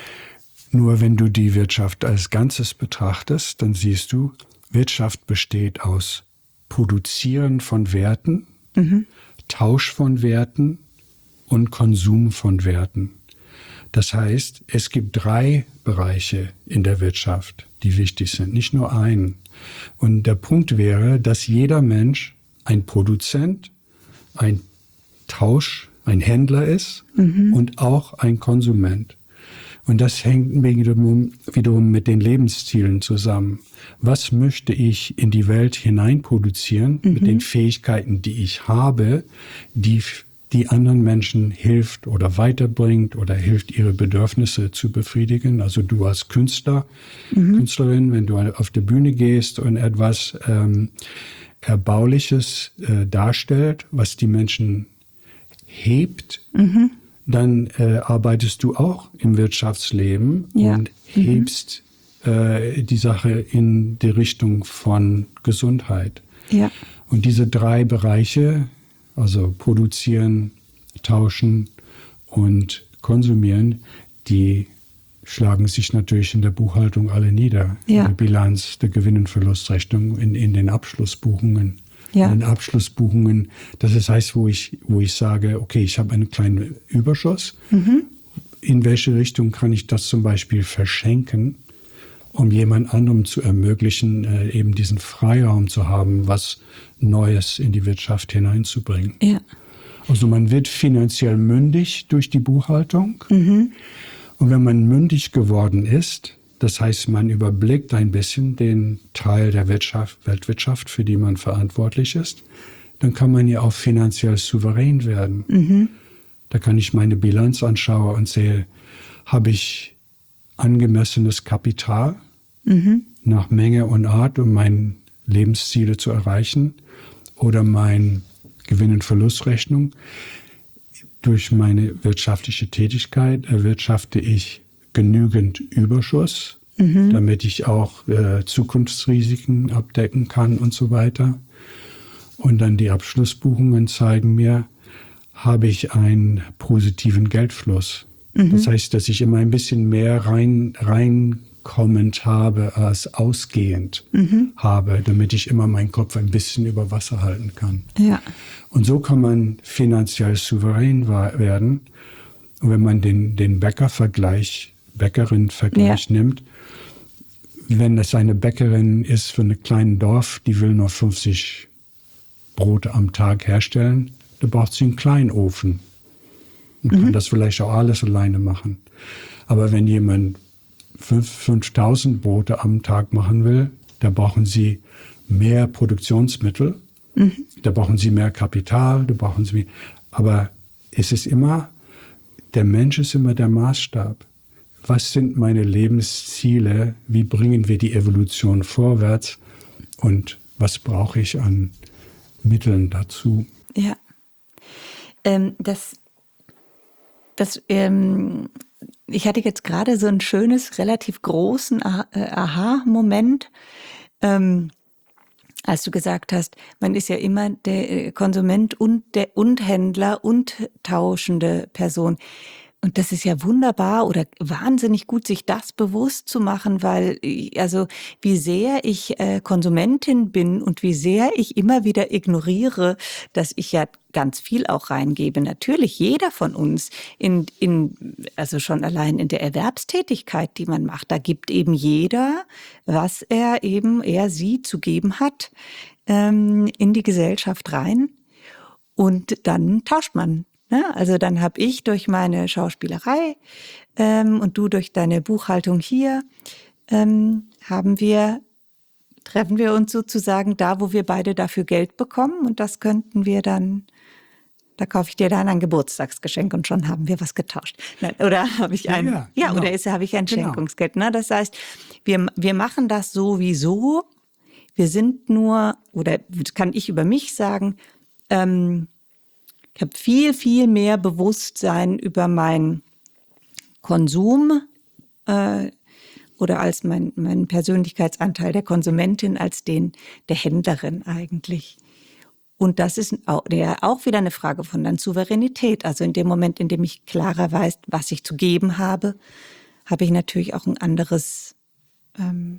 Nur wenn du die Wirtschaft als Ganzes betrachtest, dann siehst du, Wirtschaft besteht aus Produzieren von Werten, mhm. Tausch von Werten und Konsum von Werten. Das heißt, es gibt drei Bereiche in der Wirtschaft, die wichtig sind, nicht nur einen. Und der Punkt wäre, dass jeder Mensch ein Produzent, ein Tausch, ein Händler ist mhm. und auch ein Konsument. Und das hängt wiederum, wiederum mit den Lebenszielen zusammen. Was möchte ich in die Welt hinein produzieren mhm. mit den Fähigkeiten, die ich habe, die die anderen Menschen hilft oder weiterbringt oder hilft, ihre Bedürfnisse zu befriedigen. Also du als Künstler, mhm. Künstlerin, wenn du auf die Bühne gehst und etwas ähm, Erbauliches äh, darstellt, was die Menschen hebt, mhm. dann äh, arbeitest du auch im Wirtschaftsleben ja. und hebst mhm. äh, die Sache in die Richtung von Gesundheit. Ja. Und diese drei Bereiche, also produzieren, tauschen und konsumieren, die schlagen sich natürlich in der Buchhaltung alle nieder. Ja. In der Bilanz, der Gewinn- und Verlustrechnung, in, in den Abschlussbuchungen. Ja. In den Abschlussbuchungen, das ist heißt, wo ich, wo ich sage, okay, ich habe einen kleinen Überschuss. Mhm. In welche Richtung kann ich das zum Beispiel verschenken, um jemand anderem zu ermöglichen, äh, eben diesen Freiraum zu haben, was Neues in die Wirtschaft hineinzubringen. Ja. Also man wird finanziell mündig durch die Buchhaltung. Mhm. Und wenn man mündig geworden ist, das heißt, man überblickt ein bisschen den Teil der Wirtschaft, Weltwirtschaft, für die man verantwortlich ist, dann kann man ja auch finanziell souverän werden. Mhm. Da kann ich meine Bilanz anschauen und sehe, habe ich angemessenes Kapital mhm. nach Menge und Art, um meine Lebensziele zu erreichen, oder meine Gewinn- und Verlustrechnung. Durch meine wirtschaftliche Tätigkeit erwirtschafte ich genügend Überschuss, mhm. damit ich auch äh, Zukunftsrisiken abdecken kann und so weiter. Und dann die Abschlussbuchungen zeigen mir, habe ich einen positiven Geldfluss. Mhm. Das heißt, dass ich immer ein bisschen mehr rein, reinkommend habe als ausgehend mhm. habe, damit ich immer meinen Kopf ein bisschen über Wasser halten kann. Ja. Und so kann man finanziell souverän werden. Und wenn man den, den Bäcker-Vergleich, Bäckerin-Vergleich ja. nimmt, wenn es eine Bäckerin ist für ein kleines Dorf, die will nur fünfzig Brote am Tag herstellen, da braucht sie einen Kleinofen. Und mhm. kann das vielleicht auch alles alleine machen. Aber wenn jemand fünftausend Brote am Tag machen will, da brauchen sie mehr Produktionsmittel, mhm. da brauchen sie mehr Kapital, da brauchen sie mehr. Aber es ist immer, der Mensch ist immer der Maßstab. Was sind meine Lebensziele? Wie bringen wir die Evolution vorwärts? Und was brauche ich an Mitteln dazu? Ja, ähm, das Das, ähm, ich hatte jetzt gerade so ein schönes, relativ großen Aha-Moment, ähm, als du gesagt hast, man ist ja immer der Konsument und der und Händler und tauschende Person. Und das ist ja wunderbar oder wahnsinnig gut, sich das bewusst zu machen, weil also wie sehr ich äh, Konsumentin bin und wie sehr ich immer wieder ignoriere, dass ich ja ganz viel auch reingebe. Natürlich jeder von uns in in also schon allein in der Erwerbstätigkeit, die man macht, da gibt eben jeder, was er eben er sie zu geben hat, ähm, in die Gesellschaft rein und dann tauscht man. Also dann habe ich durch meine Schauspielerei ähm, und du durch deine Buchhaltung hier, ähm, haben wir, treffen wir uns sozusagen da, wo wir beide dafür Geld bekommen. Und das könnten wir dann, da kaufe ich dir dann ein Geburtstagsgeschenk und schon haben wir was getauscht. Nein, oder habe ich ein, Ja, ja, ja, ja, genau. oder ist, habe ich ein Genau. Schenkungsgeld. Ne? Das heißt, wir, wir machen das sowieso. Wir sind nur, oder kann ich über mich sagen, ähm, ich habe viel, viel mehr Bewusstsein über meinen Konsum äh, oder als mein, mein Persönlichkeitsanteil der Konsumentin als den der Händlerin eigentlich. Und das ist auch, ja, auch wieder eine Frage von dann Souveränität. Also in dem Moment, in dem ich klarer weiß, was ich zu geben habe, habe ich natürlich auch ein anderes ähm,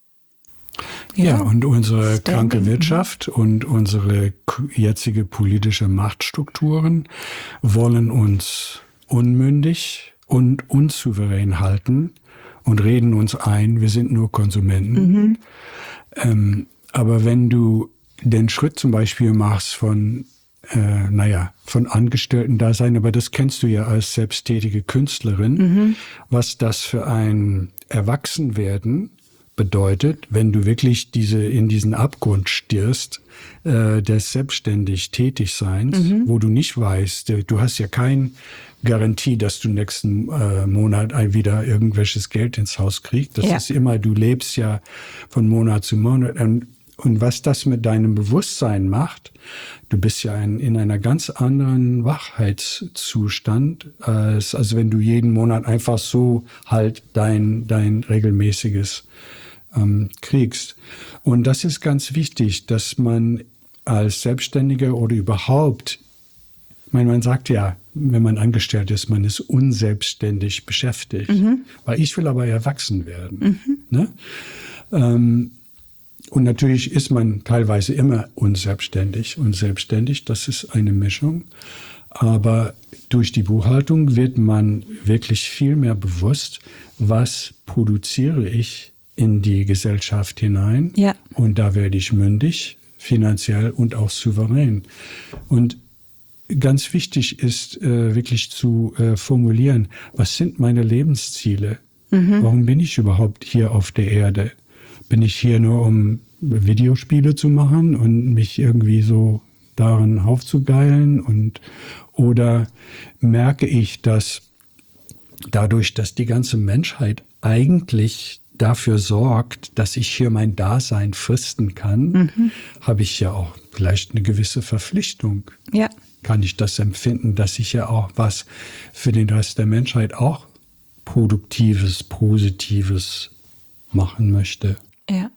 Ja, Ja, und unsere Standing. kranke Wirtschaft und unsere k- jetzige politische Machtstrukturen wollen uns unmündig und unsouverän halten und reden uns ein, wir sind nur Konsumenten. Ähm, aber wenn du den Schritt zum Beispiel machst von, äh, naja, von Angestellten-Dasein, aber das kennst du ja als selbsttätige Künstlerin, was das für ein Erwachsenwerden bedeutet, wenn du wirklich diese in diesen Abgrund stierst, äh, des selbstständig Tätigseins, wo du nicht weißt, äh, du hast ja keine Garantie, dass du nächsten äh, Monat ein- wieder irgendwelches Geld ins Haus kriegst. Das Ja. ist immer, du lebst ja von Monat zu Monat. Und, und was das mit deinem Bewusstsein macht, du bist ja ein, in einer ganz anderen Wachheitszustand, als, als wenn du jeden Monat einfach so halt dein, dein regelmäßiges ähm, kriegst. Und das ist ganz wichtig, dass man als Selbstständiger oder überhaupt, ich meine, man sagt ja, wenn man angestellt ist, man ist unselbstständig beschäftigt. Weil ich will aber erwachsen werden. Ne? Ähm, und natürlich ist man teilweise immer unselbstständig und selbstständig. Das ist eine Mischung. Aber durch die Buchhaltung wird man wirklich viel mehr bewusst, was produziere ich in die Gesellschaft hinein. Ja. Und da werde ich mündig, finanziell und auch souverän. Und ganz wichtig ist äh, wirklich zu äh, formulieren, was sind meine Lebensziele? Warum bin ich überhaupt hier auf der Erde? Bin ich hier nur, um Videospiele zu machen und mich irgendwie so darin aufzugeilen? Und, oder merke ich, dass dadurch, dass die ganze Menschheit eigentlich dafür sorgt, dass ich hier mein Dasein fristen kann, habe ich ja auch vielleicht eine gewisse Verpflichtung. Ja. Kann ich das empfinden, dass ich ja auch was für den Rest der Menschheit auch Produktives, Positives machen möchte. Ja.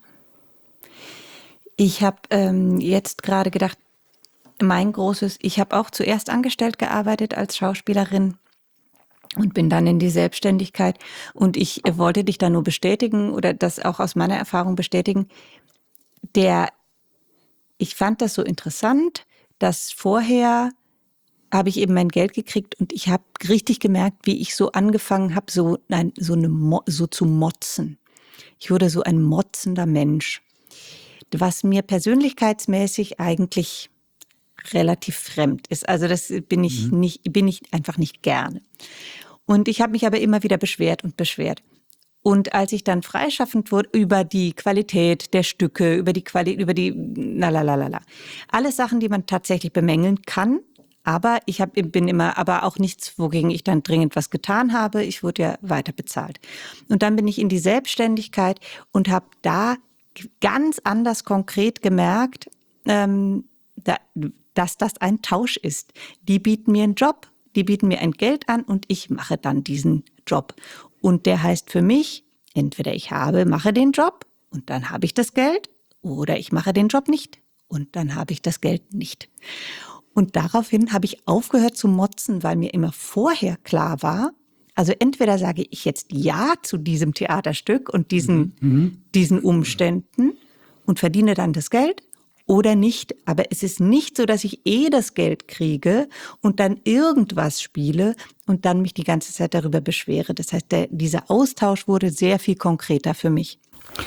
Ich habe ähm, jetzt gerade gedacht, mein großes, ich habe auch zuerst angestellt gearbeitet als Schauspielerin und bin dann in die Selbstständigkeit. Und ich äh, wollte dich da nur bestätigen oder das auch aus meiner Erfahrung bestätigen. Der, ich fand das so interessant, dass vorher habe ich eben mein Geld gekriegt und ich habe richtig gemerkt, wie ich so angefangen habe, so, nein, so, eine, Mo- so zu motzen. Ich wurde so ein motzender Mensch, was mir persönlichkeitsmäßig eigentlich relativ fremd ist. Also das bin ich nicht, bin ich einfach nicht gerne. Und ich habe mich aber immer wieder beschwert und beschwert. Und als ich dann freischaffend wurde über die Qualität der Stücke, über die Qualität, über die lalalala, alles Sachen, die man tatsächlich bemängeln kann. Aber ich hab, bin immer, aber auch nichts, wogegen ich dann dringend was getan habe. Ich wurde ja weiter bezahlt. Und dann bin ich in die Selbstständigkeit und habe da ganz anders konkret gemerkt, ähm, da, dass das ein Tausch ist. Die bieten mir einen Job, die bieten mir ein Geld an und ich mache dann diesen Job. Und der heißt für mich, entweder ich habe, mache den Job und dann habe ich das Geld oder ich mache den Job nicht und dann habe ich das Geld nicht. Und daraufhin habe ich aufgehört zu motzen, weil mir immer vorher klar war, also entweder sage ich jetzt Ja zu diesem Theaterstück und diesen, mhm. diesen Umständen und verdiene dann das Geld oder nicht. Aber es ist nicht so, dass ich eh das Geld kriege und dann irgendwas spiele und dann mich die ganze Zeit darüber beschwere. Das heißt, der, dieser Austausch wurde sehr viel konkreter für mich.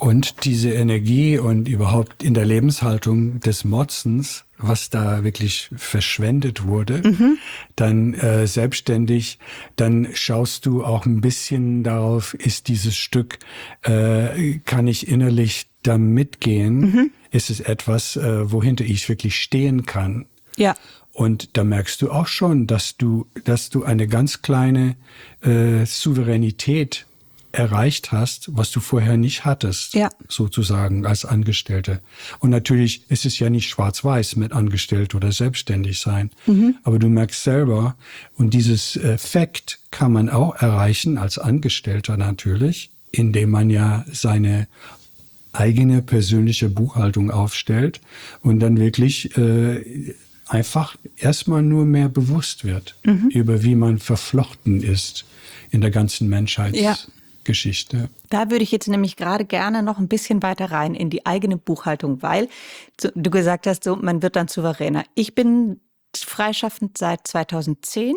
Und diese Energie und überhaupt in der Lebenshaltung des Motzens, was da wirklich verschwendet wurde, mhm. dann äh, selbstständig, dann schaust du auch ein bisschen darauf, ist dieses Stück, äh, kann ich innerlich da mitgehen? Mhm. Ist es etwas, äh, wohinter ich wirklich stehen kann? Ja. Und da merkst du auch schon, dass du, dass du eine ganz kleine äh, Souveränität erreicht hast, was du vorher nicht hattest, ja. sozusagen als Angestellte. Und natürlich ist es ja nicht schwarz-weiß mit Angestellt oder selbstständig sein, mhm. aber du merkst selber, und dieses Effekt kann man auch erreichen als Angestellter natürlich, indem man ja seine eigene persönliche Buchhaltung aufstellt und dann wirklich äh, einfach erstmal nur mehr bewusst wird, mhm. über wie man verflochten ist in der ganzen Menschheits ja. Geschichte. Da würde ich jetzt nämlich gerade gerne noch ein bisschen weiter rein in die eigene Buchhaltung, weil du gesagt hast, so man wird dann souveräner. Ich bin freischaffend seit zweitausendzehn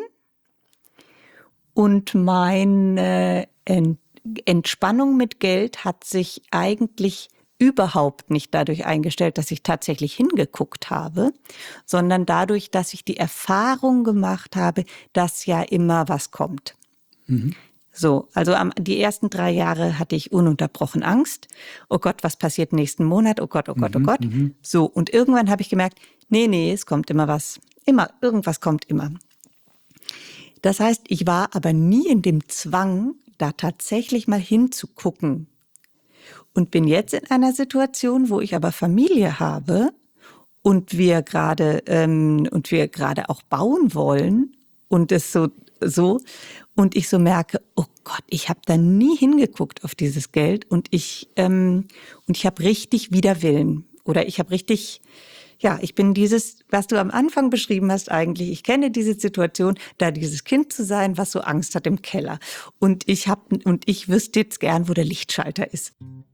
und meine Entspannung mit Geld hat sich eigentlich überhaupt nicht dadurch eingestellt, dass ich tatsächlich hingeguckt habe, sondern dadurch, dass ich die Erfahrung gemacht habe, dass ja immer was kommt. Mhm. So, also am, die ersten drei Jahre hatte ich ununterbrochen Angst. Oh Gott, was passiert nächsten Monat? Oh Gott, oh Gott, oh Gott. Mhm. So, und irgendwann habe ich gemerkt, nee, nee, es kommt immer was. Immer, irgendwas kommt immer. Das heißt, ich war aber nie in dem Zwang, da tatsächlich mal hinzugucken. Und bin jetzt in einer Situation, wo ich aber Familie habe und wir gerade ähm, und wir gerade auch bauen wollen und es so so und ich so merke, oh Gott, ich habe da nie hingeguckt auf dieses Geld und ich ähm, und ich habe richtig Widerwillen oder ich habe richtig, ja, ich bin dieses, was du am Anfang beschrieben hast eigentlich, ich kenne diese Situation, da dieses Kind zu sein, was so Angst hat im Keller und ich habe und ich wüsste jetzt gern, wo der Lichtschalter ist.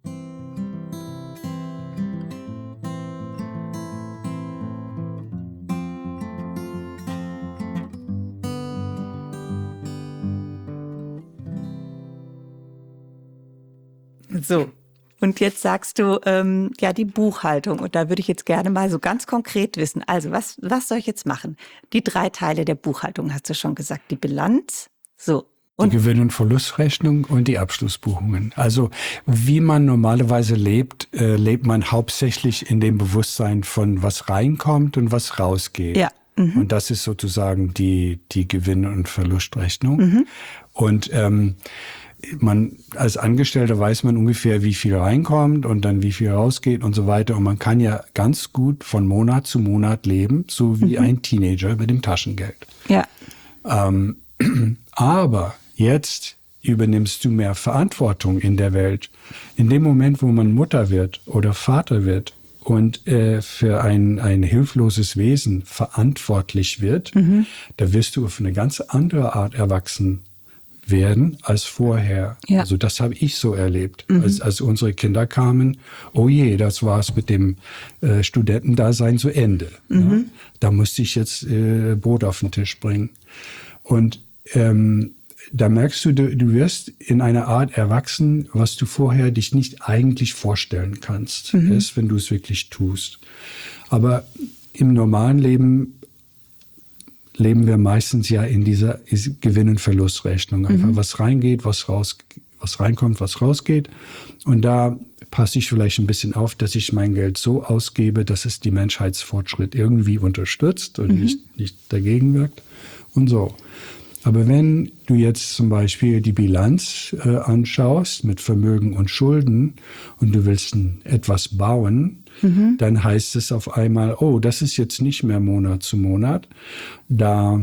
So, und jetzt sagst du, ähm, ja, die Buchhaltung. Und da würde ich jetzt gerne mal so ganz konkret wissen. Also, was, was soll ich jetzt machen? Die drei Teile der Buchhaltung hast du schon gesagt. Die Bilanz, so. Und die Gewinn- und Verlustrechnung und die Abschlussbuchungen. Also, wie man normalerweise lebt, äh, lebt man hauptsächlich in dem Bewusstsein von, was reinkommt und was rausgeht. Ja. Mhm. Und das ist sozusagen die, die Gewinn- und Verlustrechnung. Mhm. Und, ähm, man, als Angestellter weiß man ungefähr, wie viel reinkommt und dann wie viel rausgeht und so weiter. Und man kann ja ganz gut von Monat zu Monat leben, so wie mhm. ein Teenager mit dem Taschengeld. Ja. Ähm, aber jetzt übernimmst du mehr Verantwortung in der Welt. In dem Moment, wo man Mutter wird oder Vater wird und äh, für ein, ein hilfloses Wesen verantwortlich wird, mhm. da wirst du auf eine ganz andere Art erwachsen werden als vorher. Ja. Also das habe ich so erlebt. Mhm. Als, als unsere Kinder kamen, oh je, das war es mit dem äh, Studentendasein zu Ende. Mhm. Ja? Da musste ich jetzt äh, Brot auf den Tisch bringen. Und ähm, da merkst du, du, du wirst in einer Art erwachsen, was du vorher dich nicht eigentlich vorstellen kannst, mhm. erst wenn du es wirklich tust. Aber im normalen Leben leben wir meistens ja in dieser Gewinn- und Verlustrechnung. Einfach mhm. was reingeht, was raus, was reinkommt, was rausgeht. Und da passe ich vielleicht ein bisschen auf, dass ich mein Geld so ausgebe, dass es die Menschheitsfortschritt irgendwie unterstützt und mhm. nicht, nicht dagegen wirkt und so. Aber wenn du jetzt zum Beispiel die Bilanz äh, anschaust mit Vermögen und Schulden und du willst ein, etwas bauen, mhm. dann heißt es auf einmal, oh, das ist jetzt nicht mehr Monat zu Monat. Da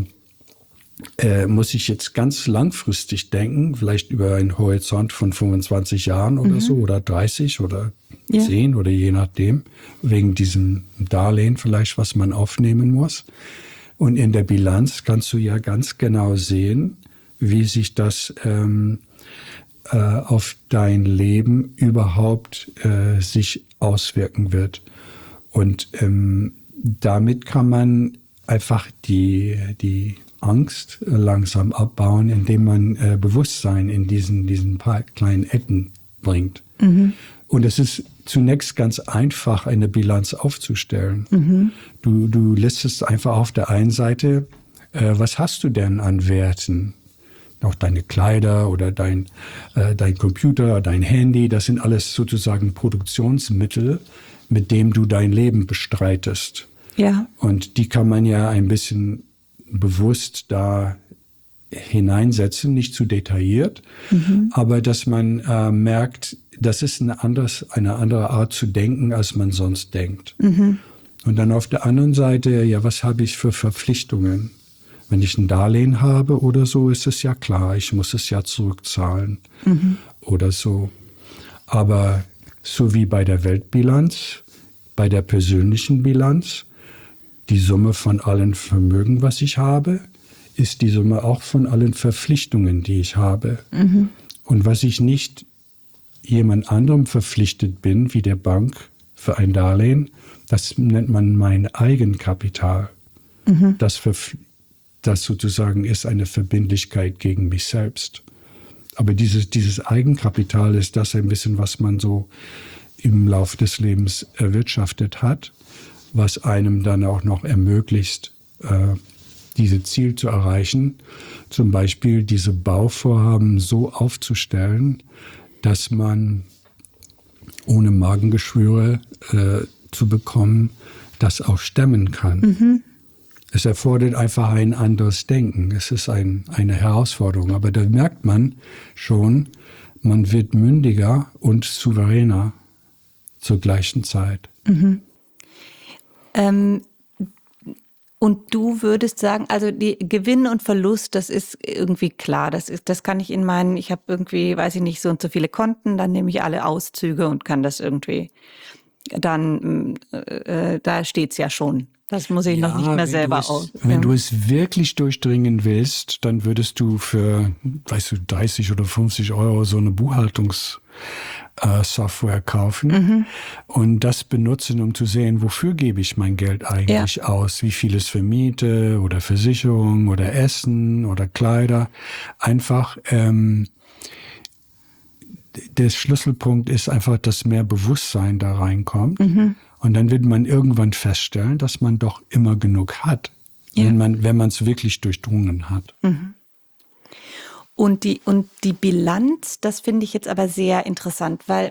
äh, muss ich jetzt ganz langfristig denken, vielleicht über einen Horizont von fünfundzwanzig Jahren oder mhm. so oder dreißig oder ja. zehn oder je nachdem, wegen diesem Darlehen vielleicht, was man aufnehmen muss. Und in der Bilanz kannst du ja ganz genau sehen, wie sich das ähm, äh, auf dein Leben überhaupt äh, sich auswirken wird. Und ähm, damit kann man einfach die, die Angst langsam abbauen, indem man äh, Bewusstsein in diesen, diesen paar kleinen Ecken bringt. Mhm. Und es ist zunächst ganz einfach, eine Bilanz aufzustellen. Mhm. Du, du listest einfach auf der einen Seite, äh, was hast du denn an Werten? Auch deine Kleider oder dein, äh, dein Computer, dein Handy, das sind alles sozusagen Produktionsmittel, mit dem du dein Leben bestreitest. Ja. Und die kann man ja ein bisschen bewusst da hineinsetzen, nicht zu detailliert, mhm. aber dass man äh, merkt, das ist eine, anderes, eine andere Art zu denken, als man sonst denkt. Mhm. Und dann auf der anderen Seite, ja, was habe ich für Verpflichtungen? Wenn ich ein Darlehen habe oder so, ist es ja klar, ich muss es ja zurückzahlen mhm. oder so. Aber so wie bei der Weltbilanz, bei der persönlichen Bilanz, die Summe von allen Vermögen, was ich habe, ist die Summe auch von allen Verpflichtungen, die ich habe. Mhm. Und was ich nicht jemand anderem verpflichtet bin, wie der Bank für ein Darlehen, das nennt man mein Eigenkapital. Mhm. Das, das sozusagen ist eine Verbindlichkeit gegen mich selbst. Aber dieses, dieses Eigenkapital ist das ein bisschen, was man so im Laufe des Lebens erwirtschaftet hat, was einem dann auch noch ermöglicht, äh, diese Ziel zu erreichen, zum Beispiel diese Bauvorhaben so aufzustellen, dass man ohne Magengeschwüre äh, zu bekommen, das auch stemmen kann. Mhm. Es erfordert einfach ein anderes Denken. Es ist ein, eine Herausforderung. Aber da merkt man schon, man wird mündiger und souveräner zur gleichen Zeit. Mhm. Ähm Und du würdest sagen, also die Gewinn und Verlust, das ist irgendwie klar. Das ist, das kann ich in meinen, ich habe irgendwie, weiß ich nicht, so und so viele Konten, dann nehme ich alle Auszüge und kann das irgendwie, dann, äh, da steht's ja schon. Das muss ich ja, noch nicht mehr selber aus. Wenn du es wirklich durchdringen willst, dann würdest du für, weißt du, dreißig oder fünfzig Euro so eine Buchhaltungs Äh, Software kaufen mhm. und das benutzen, um zu sehen, wofür gebe ich mein Geld eigentlich ja. aus, wie viel ist für Miete oder Versicherung oder Essen oder Kleider. Einfach ähm, der Schlüsselpunkt ist einfach, dass mehr Bewusstsein da reinkommt mhm. und dann wird man irgendwann feststellen, dass man doch immer genug hat, ja. wenn man wenn man es wirklich durchdrungen hat. Mhm. Und die, und die Bilanz, das finde ich jetzt aber sehr interessant, weil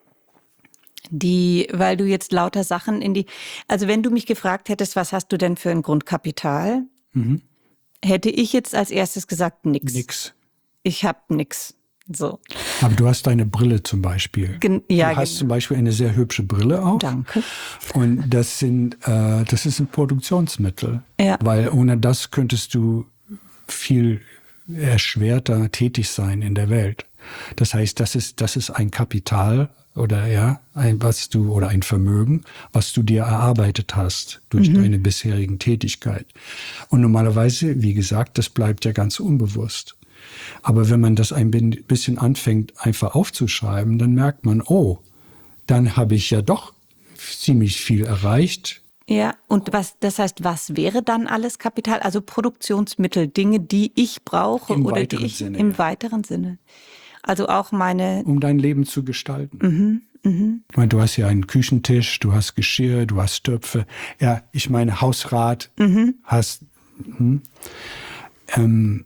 die, weil du jetzt lauter Sachen in die, also wenn du mich gefragt hättest, was hast du denn für ein Grundkapital, mhm. hätte ich jetzt als erstes gesagt, nix. Nix. Ich habe nix. So. Aber du hast deine Brille zum Beispiel. Gen- ja, du hast genau. zum Beispiel eine sehr hübsche Brille auch. Danke. Und das sind, äh, das ist ein Produktionsmittel. Ja. Weil ohne das könntest du viel erschwerter tätig sein in der Welt. Das heißt, das ist, das ist ein Kapital oder ja, ein, was du, oder ein Vermögen, was du dir erarbeitet hast durch mhm. deine bisherigen Tätigkeit. Und normalerweise, wie gesagt, das bleibt ja ganz unbewusst. Aber wenn man das ein bisschen anfängt, einfach aufzuschreiben, dann merkt man, oh, dann habe ich ja doch ziemlich viel erreicht. Ja, und was, das heißt, was wäre dann alles Kapital? Also Produktionsmittel, Dinge, die ich brauche Im oder die ich Sinne, im ja. weiteren Sinne. Also auch meine. Um dein Leben zu gestalten. Mhm, mhm. Ich meine, du hast ja einen Küchentisch, du hast Geschirr, du hast Töpfe. Ja, ich meine, Hausrat mhm. hast. Hm. Ähm,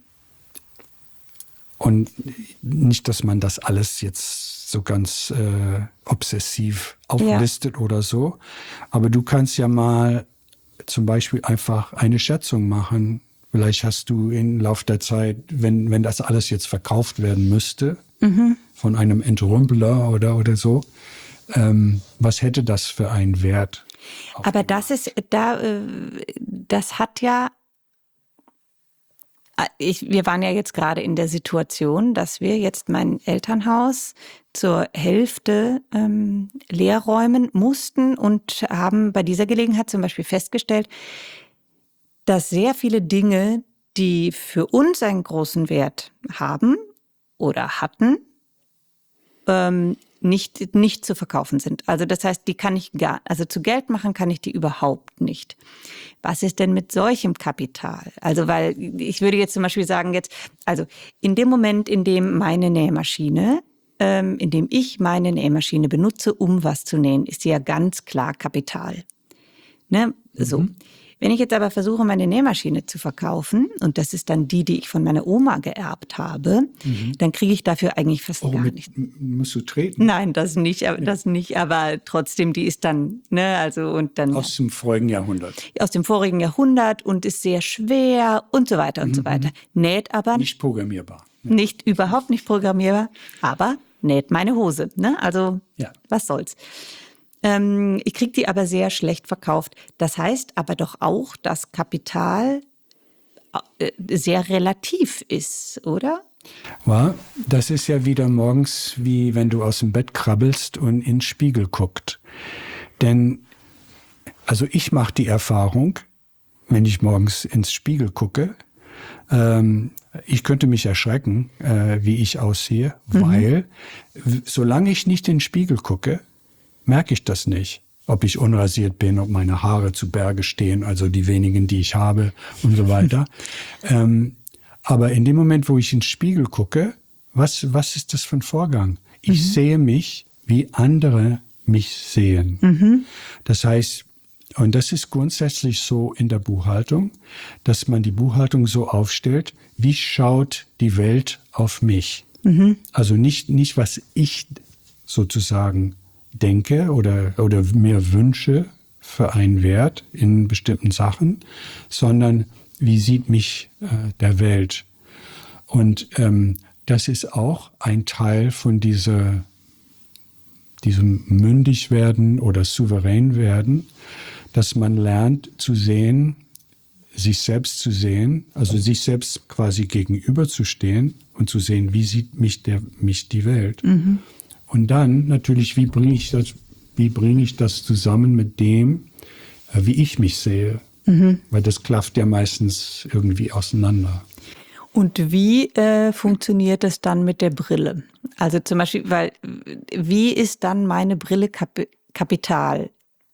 und nicht, dass man das alles jetzt so ganz äh, obsessiv auflistet ja. oder so. Aber du kannst ja mal zum Beispiel einfach eine Schätzung machen. Vielleicht hast du im Laufe der Zeit, wenn, wenn das alles jetzt verkauft werden müsste, mhm. von einem Entrümpler oder, oder so, ähm, was hätte das für einen Wert? Aber das ist, da, das hat ja, ich, wir waren ja jetzt gerade in der Situation, dass wir jetzt mein Elternhaus zur Hälfte ähm, leer räumen mussten und haben bei dieser Gelegenheit zum Beispiel festgestellt, dass sehr viele Dinge, die für uns einen großen Wert haben oder hatten, ähm, nicht, nicht zu verkaufen sind. Also das heißt, die kann ich gar, also zu Geld machen kann ich die überhaupt nicht. Was ist denn mit solchem Kapital? Also weil ich würde jetzt zum Beispiel sagen jetzt, also in dem Moment, in dem meine Nähmaschine ähm, in dem ich meine Nähmaschine benutze, um was zu nähen, ist ja ganz klar Kapital. Ne? So. Mhm. Wenn ich jetzt aber versuche, meine Nähmaschine zu verkaufen, und das ist dann die, die ich von meiner Oma geerbt habe, mhm. dann kriege ich dafür eigentlich fast oh, gar mit, nichts. Musst du treten? Nein, das nicht, aber, das nicht, aber trotzdem, die ist dann, ne, also und dann. Aus dem vorigen Jahrhundert. Aus dem vorigen Jahrhundert und ist sehr schwer und so weiter und mhm. so weiter. Näht aber. Nicht programmierbar. Ne? Nicht, überhaupt nicht programmierbar, aber näht meine Hose, ne, also ja. Was soll's. Ich kriege die aber sehr schlecht verkauft. Das heißt aber doch auch, dass Kapital sehr relativ ist, oder? Ja, das ist ja wieder morgens, wie wenn du aus dem Bett krabbelst und in den Spiegel guckst. Denn, also ich mache die Erfahrung, wenn ich morgens ins Spiegel gucke, ähm, ich könnte mich erschrecken, äh, wie ich aussehe, mhm. weil solange ich nicht in den Spiegel gucke, merke ich das nicht, ob ich unrasiert bin, ob meine Haare zu Berge stehen, also die wenigen, die ich habe und so weiter. ähm, aber in dem Moment, wo ich in den Spiegel gucke, was, was ist das für ein Vorgang? Ich mhm. sehe mich, wie andere mich sehen. Mhm. Das heißt, und das ist grundsätzlich so in der Buchhaltung, dass man die Buchhaltung so aufstellt, wie schaut die Welt auf mich? Mhm. Also nicht, nicht, was ich sozusagen denke oder, oder mir wünsche für einen Wert in bestimmten Sachen, sondern wie sieht mich äh, der Welt. Und ähm, das ist auch ein Teil von dieser, diesem Mündigwerden oder Souveränwerden, dass man lernt zu sehen, sich selbst zu sehen, also sich selbst quasi gegenüberzustehen und zu sehen, wie sieht mich, der, mich die Welt. Mhm. Und dann natürlich, wie bringe ich das, wie bringe ich das zusammen mit dem, wie ich mich sehe? Mhm. Weil das klafft ja meistens irgendwie auseinander. Und wie äh, funktioniert das dann mit der Brille? Also zum Beispiel, weil wie ist dann meine Brille Kap- Kapital?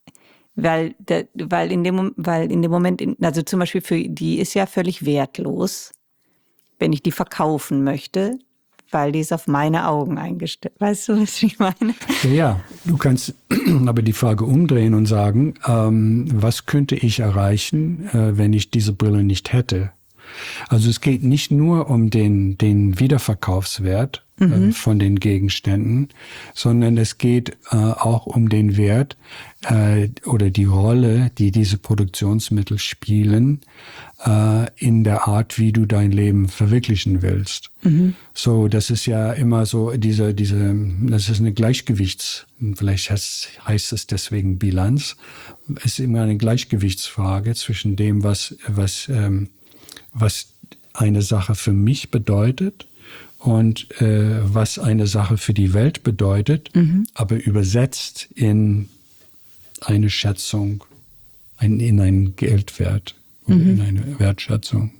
Weil, der, weil in dem, weil in dem Moment, in, also zum Beispiel für die ist ja völlig wertlos, wenn ich die verkaufen möchte. Weil die ist auf meine Augen eingestellt. Weißt du, was ich meine? Ja, ja. Du kannst aber die Frage umdrehen und sagen, ähm, was könnte ich erreichen, äh, wenn ich diese Brille nicht hätte? Also es geht nicht nur um den, den Wiederverkaufswert mhm. äh, von den Gegenständen, sondern es geht äh, auch um den Wert äh, oder die Rolle, die diese Produktionsmittel spielen äh, in der Art, wie du dein Leben verwirklichen willst. Mhm. So, das ist ja immer so, diese, diese, das ist eine Gleichgewichts, vielleicht heißt, heißt es deswegen Bilanz, es ist immer eine Gleichgewichtsfrage zwischen dem, was, was, ähm, was eine Sache für mich bedeutet und äh, was eine Sache für die Welt bedeutet, mhm. aber übersetzt in eine Schätzung, ein, in einen Geldwert oder mhm. in eine Wertschätzung.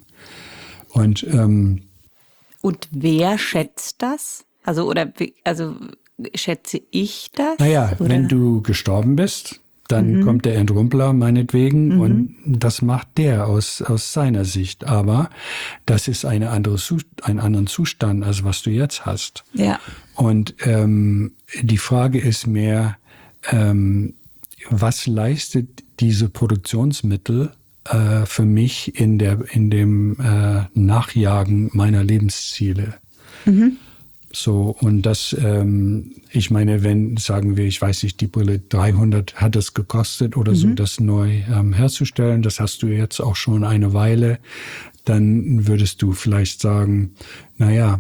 Und ähm, und wer schätzt das? Also oder also schätze ich das? Naja, oder? Wenn du gestorben bist, dann mhm. kommt der Entrumpler meinetwegen mhm. und das macht der aus, aus seiner Sicht. Aber das ist eine andere, ein anderer Zustand, als was du jetzt hast. Ja. Und ähm, die Frage ist mehr, ähm, was leistet diese Produktionsmittel äh, für mich in, der, in dem äh, Nachjagen meiner Lebensziele? Mhm. So, und das, ähm, ich meine, wenn, sagen wir, ich weiß nicht, die Brille dreihundert hat es gekostet oder mhm. so, das neu ähm, herzustellen, das hast du jetzt auch schon eine Weile, dann würdest du vielleicht sagen, naja,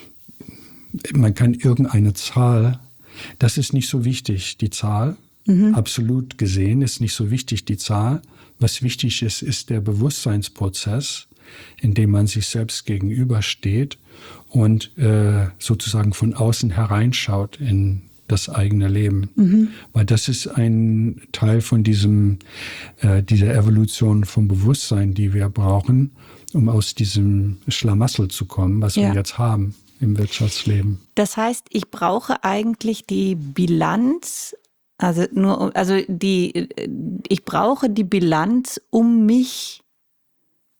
man kann irgendeine Zahl, das ist nicht so wichtig, die Zahl, mhm. absolut gesehen ist nicht so wichtig, die Zahl. Was wichtig ist, ist der Bewusstseinsprozess, in dem man sich selbst gegenübersteht und äh, sozusagen von außen hereinschaut in das eigene Leben. Mhm. Weil das ist ein Teil von diesem, äh, dieser Evolution vom Bewusstsein, die wir brauchen, um aus diesem Schlamassel zu kommen, was ja. wir jetzt haben im Wirtschaftsleben. Das heißt, ich brauche eigentlich die Bilanz, also nur, also die, ich brauche die Bilanz, um mich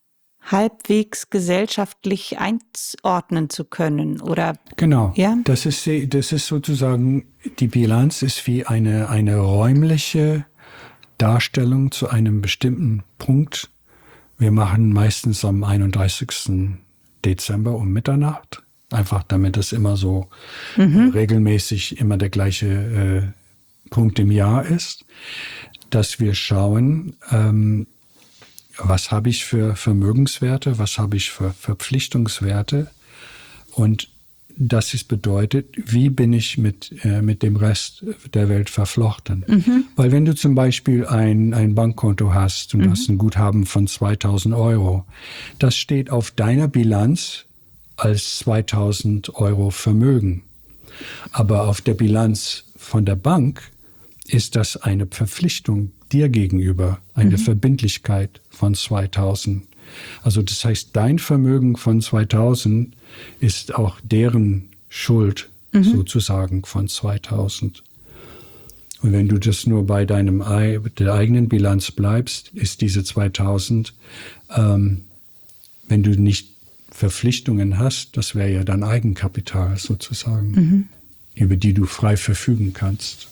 halbwegs gesellschaftlich einordnen zu können, oder? Genau. Ja? Das ist, das ist sozusagen, die Bilanz ist wie eine, eine räumliche Darstellung zu einem bestimmten Punkt. Wir machen meistens am einunddreißigsten Dezember um Mitternacht, einfach damit es immer so mhm. regelmäßig immer der gleiche äh, Punkt im Jahr ist, dass wir schauen, ähm, was habe ich für Vermögenswerte, was habe ich für Verpflichtungswerte, und das ist bedeutet, wie bin ich mit, äh, mit dem Rest der Welt verflochten. Mhm. Weil wenn du zum Beispiel ein, ein Bankkonto hast und mhm. hast ein Guthaben von zweitausend Euro, das steht auf deiner Bilanz als zweitausend Euro Vermögen. Aber auf der Bilanz von der Bank ist das eine Verpflichtung dir gegenüber, eine mhm. Verbindlichkeit von zweitausend. Also das heißt, dein Vermögen von zweitausend ist auch deren Schuld mhm. sozusagen von zweitausend. Und wenn du das nur bei deinem der eigenen Bilanz bleibst, ist diese zweitausend, ähm, wenn du nicht Verpflichtungen hast, das wäre ja dein Eigenkapital sozusagen, mhm. über die du frei verfügen kannst.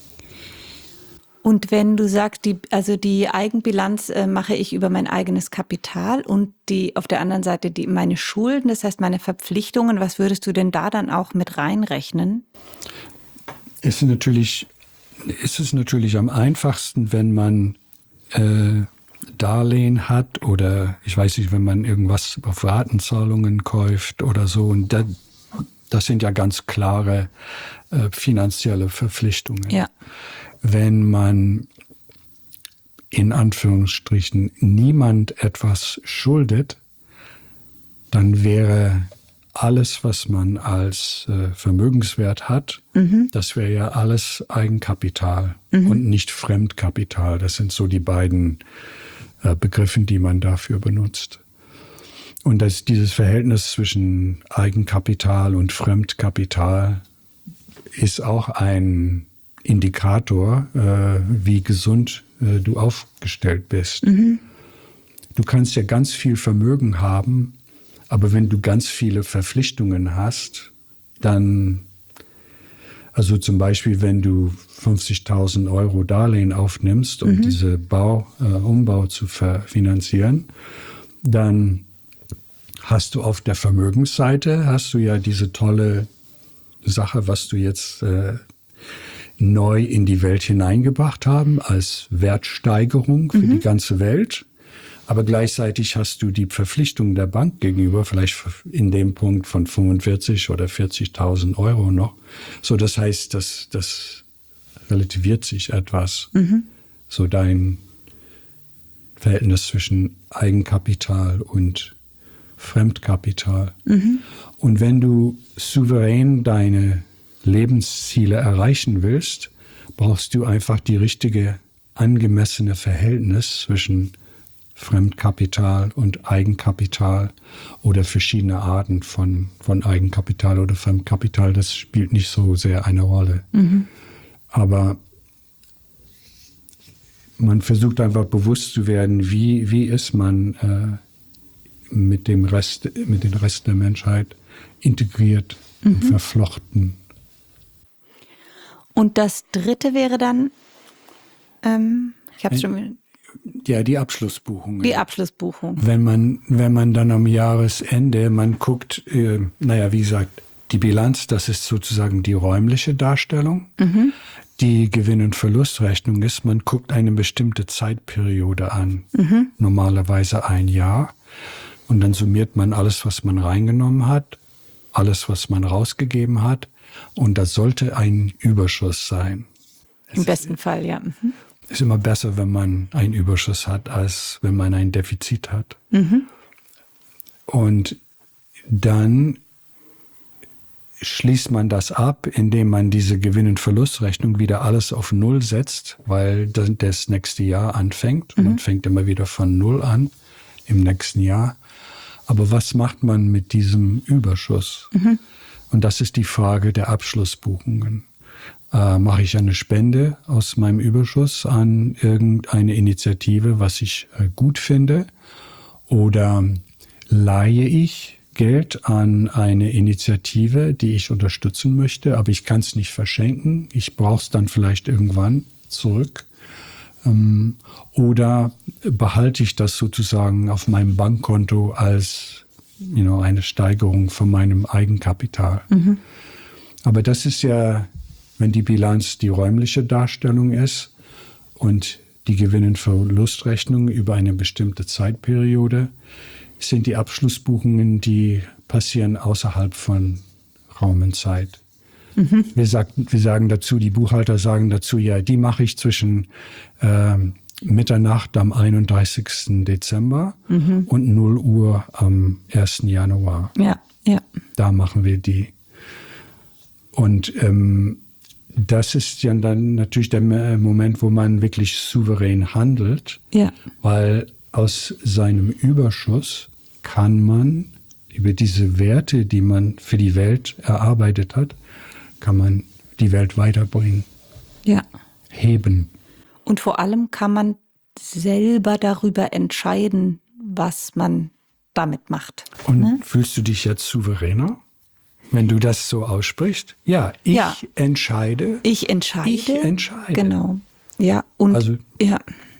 Und wenn du sagst, die, also die Eigenbilanz äh, mache ich über mein eigenes Kapital und die auf der anderen Seite die meine Schulden, das heißt meine Verpflichtungen, was würdest du denn da dann auch mit reinrechnen? Ist natürlich, ist es natürlich am einfachsten, wenn man äh, Darlehen hat oder ich weiß nicht, wenn man irgendwas auf Ratenzahlungen kauft oder so. Und da, das sind ja ganz klare äh, finanzielle Verpflichtungen. Ja. Wenn man in Anführungsstrichen niemand etwas schuldet, dann wäre alles, was man als äh, Vermögenswert hat, mhm. das wäre ja alles Eigenkapital mhm. und nicht Fremdkapital. Das sind so die beiden äh, Begriffe, die man dafür benutzt. Und das, dieses Verhältnis zwischen Eigenkapital und Fremdkapital ist auch ein Indikator, äh, wie gesund äh, du aufgestellt bist. Mhm. Du kannst ja ganz viel Vermögen haben, aber wenn du ganz viele Verpflichtungen hast, dann, also zum Beispiel, wenn du fünfzigtausend Euro Darlehen aufnimmst, um mhm. diese Bau, äh, Umbau zu finanzieren, dann hast du auf der Vermögensseite, hast du ja diese tolle Sache, was du jetzt äh, neu in die Welt hineingebracht haben als Wertsteigerung für mhm. die ganze Welt. Aber gleichzeitig hast du die Verpflichtung der Bank gegenüber, vielleicht in dem Punkt von fünfundvierzig oder vierzigtausend Euro noch. So, das heißt, das, das relativiert sich etwas. Mhm. So dein Verhältnis zwischen Eigenkapital und Fremdkapital. Mhm. Und wenn du souverän deine Lebensziele erreichen willst, brauchst du einfach die richtige, angemessene Verhältnis zwischen Fremdkapital und Eigenkapital oder verschiedene Arten von, von Eigenkapital oder Fremdkapital. Das spielt nicht so sehr eine Rolle. Mhm. Aber man versucht einfach bewusst zu werden, wie, wie ist man äh, mit dem Rest, mit dem Rest der Menschheit integriert mhm. und verflochten. Und das dritte wäre dann, ähm, ich habe schon... Ja, die Abschlussbuchung. Die Abschlussbuchung. Wenn man, wenn man dann am Jahresende, man guckt, äh, naja, wie gesagt, die Bilanz, das ist sozusagen die räumliche Darstellung. Mhm. Die Gewinn- und Verlustrechnung ist, man guckt eine bestimmte Zeitperiode an, mhm. normalerweise ein Jahr. Und dann summiert man alles, was man reingenommen hat, alles, was man rausgegeben hat. Und das sollte ein Überschuss sein. Im es besten ist, Fall, ja. Mhm. Ist immer besser, wenn man einen Überschuss hat, als wenn man ein Defizit hat. Mhm. Und dann schließt man das ab, indem man diese Gewinn- und Verlustrechnung wieder alles auf Null setzt, weil das nächste Jahr anfängt. Und mhm. man fängt immer wieder von Null an im nächsten Jahr. Aber was macht man mit diesem Überschuss? Mhm. Und das ist die Frage der Abschlussbuchungen. Äh, mache ich eine Spende aus meinem Überschuss an irgendeine Initiative, was ich äh, gut finde? Oder leihe ich Geld an eine Initiative, die ich unterstützen möchte, aber ich kann es nicht verschenken. Ich brauche es dann vielleicht irgendwann zurück. Ähm, oder behalte ich das sozusagen auf meinem Bankkonto als you know, eine Steigerung von meinem Eigenkapital. Mhm. Aber das ist ja, wenn die Bilanz die räumliche Darstellung ist und die Gewinn- und Verlustrechnung über eine bestimmte Zeitperiode, sind die Abschlussbuchungen, die passieren außerhalb von Raum und Zeit. Mhm. Wir, sagt, wir sagen dazu, die Buchhalter sagen dazu, ja, die mache ich zwischen ähm, Mitternacht am einunddreißigsten Dezember mhm. und null Uhr am ersten Januar. Ja, ja. Da machen wir die. Und ähm, das ist ja dann natürlich der Moment, wo man wirklich souverän handelt, ja. weil aus seinem Überschuss kann man über diese Werte, die man für die Welt erarbeitet hat, kann man die Welt weiterbringen, ja. heben. Und vor allem kann man selber darüber entscheiden, was man damit macht. Und ne? Fühlst du dich jetzt souveräner, wenn du das so aussprichst? Ja, ich ja. entscheide. Ich entscheide. Ich entscheide. Genau. Ja, und also, ja.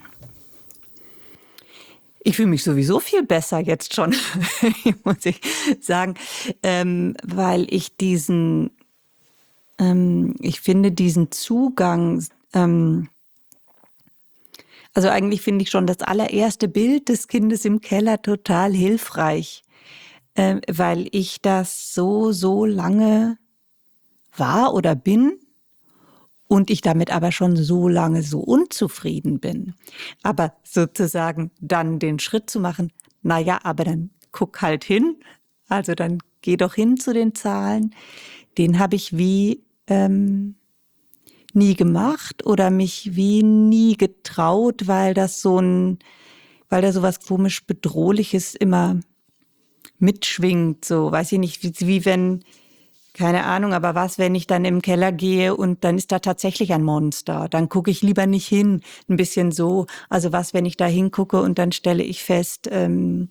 Ich fühle mich sowieso viel besser jetzt schon, muss ich sagen, ähm, weil ich diesen, ähm, ich finde diesen Zugang, ähm, also eigentlich finde ich schon das allererste Bild des Kindes im Keller total hilfreich, äh, weil ich das so, so lange war oder bin. Und ich damit aber schon so lange so unzufrieden bin. Aber sozusagen dann den Schritt zu machen, naja, aber dann guck halt hin, also dann geh doch hin zu den Zahlen, den habe ich wie ähm, nie gemacht oder mich wie nie getraut, weil das so ein, weil da so was komisch Bedrohliches immer mitschwingt, so, weiß ich nicht, wie, wie wenn... Keine Ahnung, aber was, wenn ich dann im Keller gehe und dann ist da tatsächlich ein Monster? Dann gucke ich lieber nicht hin, ein bisschen so. Also was, wenn ich da hingucke und dann stelle ich fest, ähm,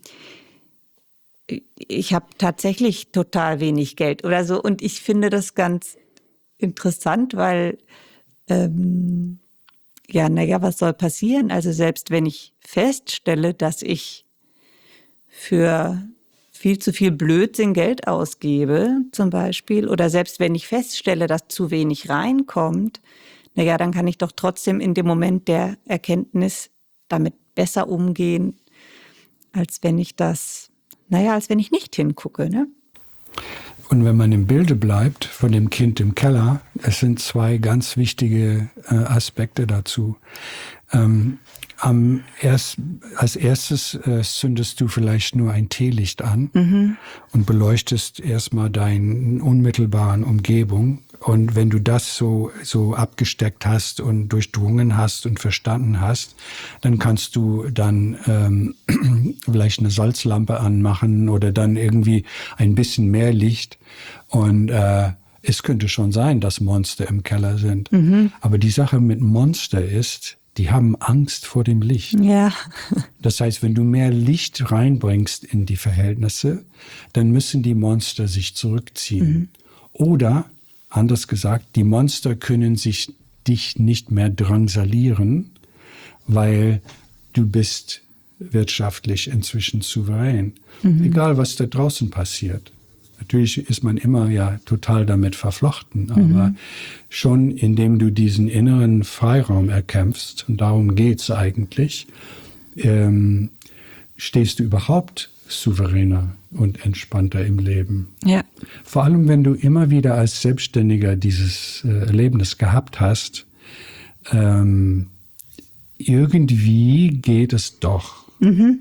ich habe tatsächlich total wenig Geld oder so. Und ich finde das ganz interessant, weil, ähm, ja, naja, was soll passieren? Also selbst wenn ich feststelle, dass ich für viel zu viel Blödsinn Geld ausgebe, zum Beispiel, oder selbst wenn ich feststelle, dass zu wenig reinkommt, naja, dann kann ich doch trotzdem in dem Moment der Erkenntnis damit besser umgehen, als wenn ich das, naja, als wenn ich nicht hingucke, ne? Und wenn man im Bilde bleibt von dem Kind im Keller, es sind zwei ganz wichtige äh, Aspekte dazu. Ähm, am erst, als erstes äh, zündest du vielleicht nur ein Teelicht an mhm. und beleuchtest erstmal deine unmittelbaren Umgebung. Und wenn du das so, so abgesteckt hast und durchdrungen hast und verstanden hast, dann kannst du dann ähm, vielleicht eine Salzlampe anmachen oder dann irgendwie ein bisschen mehr Licht. Und äh, es könnte schon sein, dass Monster im Keller sind. Mhm. Aber die Sache mit Monster ist, die haben Angst vor dem Licht. Ja. Das heißt, wenn du mehr Licht reinbringst in die Verhältnisse, dann müssen die Monster sich zurückziehen. Mhm. Oder, anders gesagt, die Monster können sich dich nicht mehr drangsalieren, weil du bist wirtschaftlich inzwischen souverän. Mhm. Egal, was da draußen passiert. Natürlich ist man immer ja total damit verflochten, aber mhm. schon indem du diesen inneren Freiraum erkämpfst, und darum geht's eigentlich, ähm, stehst du überhaupt souveräner und entspannter im Leben. Ja. Vor allem, wenn du immer wieder als Selbstständiger dieses äh, Erlebnis gehabt hast, ähm, irgendwie geht es doch. Mhm.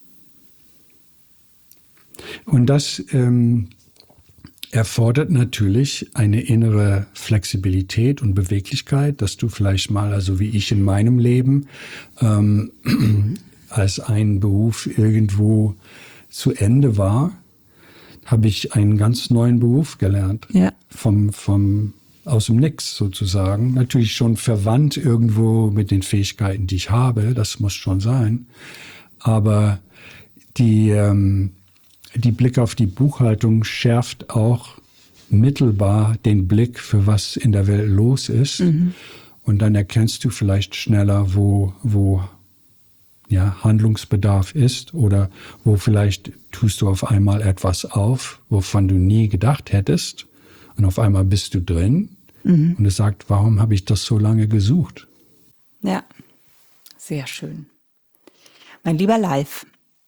Und das ähm, erfordert natürlich eine innere Flexibilität und Beweglichkeit, dass du vielleicht mal, also wie ich in meinem Leben, ähm, als ein Beruf irgendwo zu Ende war, habe ich einen ganz neuen Beruf gelernt. Ja. Vom, vom, aus dem Nix sozusagen. Natürlich schon verwandt irgendwo mit den Fähigkeiten, die ich habe, das muss schon sein. Aber die, ähm, die Blick auf die Buchhaltung schärft auch mittelbar den Blick für was in der Welt los ist. Mhm. Und dann erkennst du vielleicht schneller, wo, wo ja, Handlungsbedarf ist oder wo vielleicht tust du auf einmal etwas auf, wovon du nie gedacht hättest. Und auf einmal bist du drin. Mhm. Und es sagt, warum habe ich das so lange gesucht? Ja, sehr schön. Mein lieber Leif,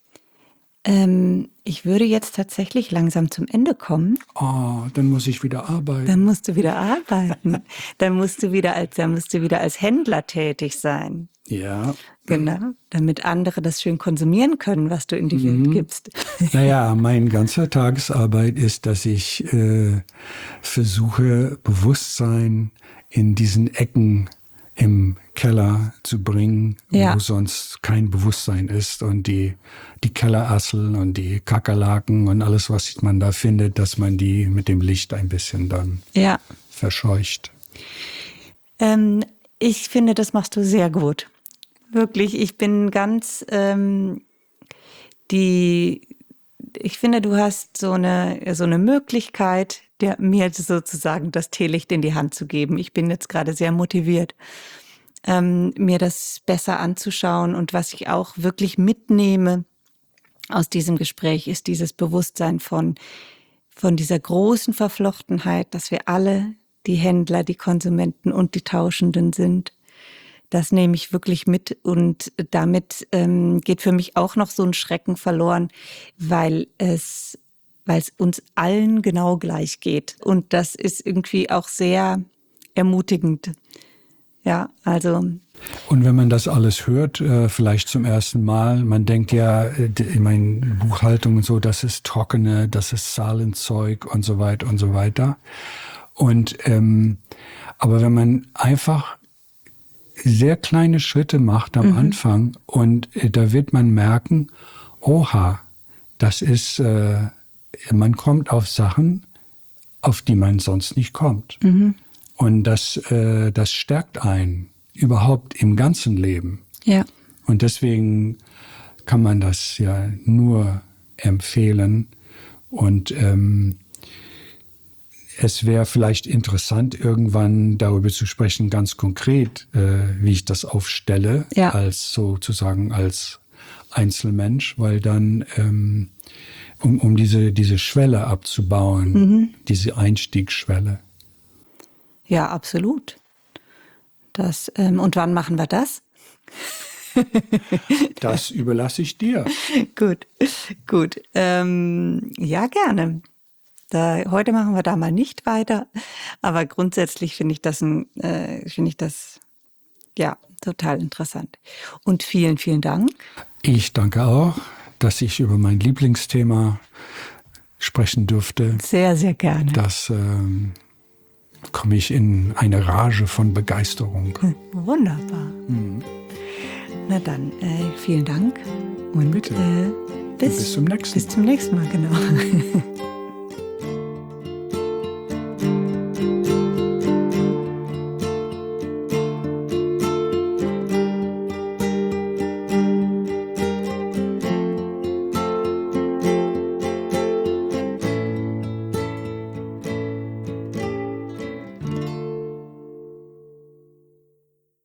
ähm, ich würde jetzt tatsächlich langsam zum Ende kommen. Oh, dann muss ich wieder arbeiten. Dann musst du wieder arbeiten. dann musst du wieder als, dann musst du wieder als Händler tätig sein. Ja. Genau, damit andere das schön konsumieren können, was du in die Welt mhm. gibst. Naja, mein ganzer Tagesarbeit ist, dass ich äh, versuche, Bewusstsein in diesen Ecken im Keller zu bringen, ja. wo sonst kein Bewusstsein ist und die, die Kellerassel und die Kakerlaken und alles, was man da findet, dass man die mit dem Licht ein bisschen dann ja. verscheucht. Ähm, ich finde, das machst du sehr gut. Wirklich, ich bin ganz, ähm, die, ich finde, du hast so eine, so eine Möglichkeit, der, mir sozusagen das Teelicht in die Hand zu geben. Ich bin jetzt gerade sehr motiviert, ähm, mir das besser anzuschauen. Und was ich auch wirklich mitnehme aus diesem Gespräch, ist dieses Bewusstsein von, von dieser großen Verflochtenheit, dass wir alle die Händler, die Konsumenten und die Tauschenden sind. Das nehme ich wirklich mit und damit ähm, geht für mich auch noch so ein Schrecken verloren, weil es, weil es uns allen genau gleich geht. Und das ist irgendwie auch sehr ermutigend. Ja, also. Und wenn man das alles hört, äh, vielleicht zum ersten Mal, man denkt ja, ich meine, Buchhaltung und so, das ist trockene, das ist Zahlenzeug und so weiter und so weiter. Und ähm, aber wenn man einfach sehr kleine Schritte macht am mhm. Anfang und äh, da wird man merken, oha, das ist, äh, man kommt auf Sachen, auf die man sonst nicht kommt. Mhm. Und das, äh, das stärkt einen überhaupt im ganzen Leben. Ja. Und deswegen kann man das ja nur empfehlen. Und ähm, es wäre vielleicht interessant, irgendwann darüber zu sprechen, ganz konkret, äh, wie ich das aufstelle, ja. als sozusagen als Einzelmensch, weil dann, ähm, um, um diese, diese Schwelle abzubauen, mhm. diese Einstiegsschwelle. Ja, absolut. Das, ähm, und wann machen wir das? Das überlasse ich dir. Gut, gut. Ähm, ja, gerne. Da, heute machen wir da mal nicht weiter, aber grundsätzlich finde ich das ein, äh, finde ich das ja total interessant. Und vielen, vielen Dank. Ich danke auch, dass ich über mein Lieblingsthema sprechen durfte. Sehr, sehr gerne. Das ähm, komme ich in eine Rage von Begeisterung. Wunderbar. Mhm. Na dann, äh, vielen Dank und Bitte. Äh, bis, bis zum nächsten Mal. Bis zum nächsten Mal, genau.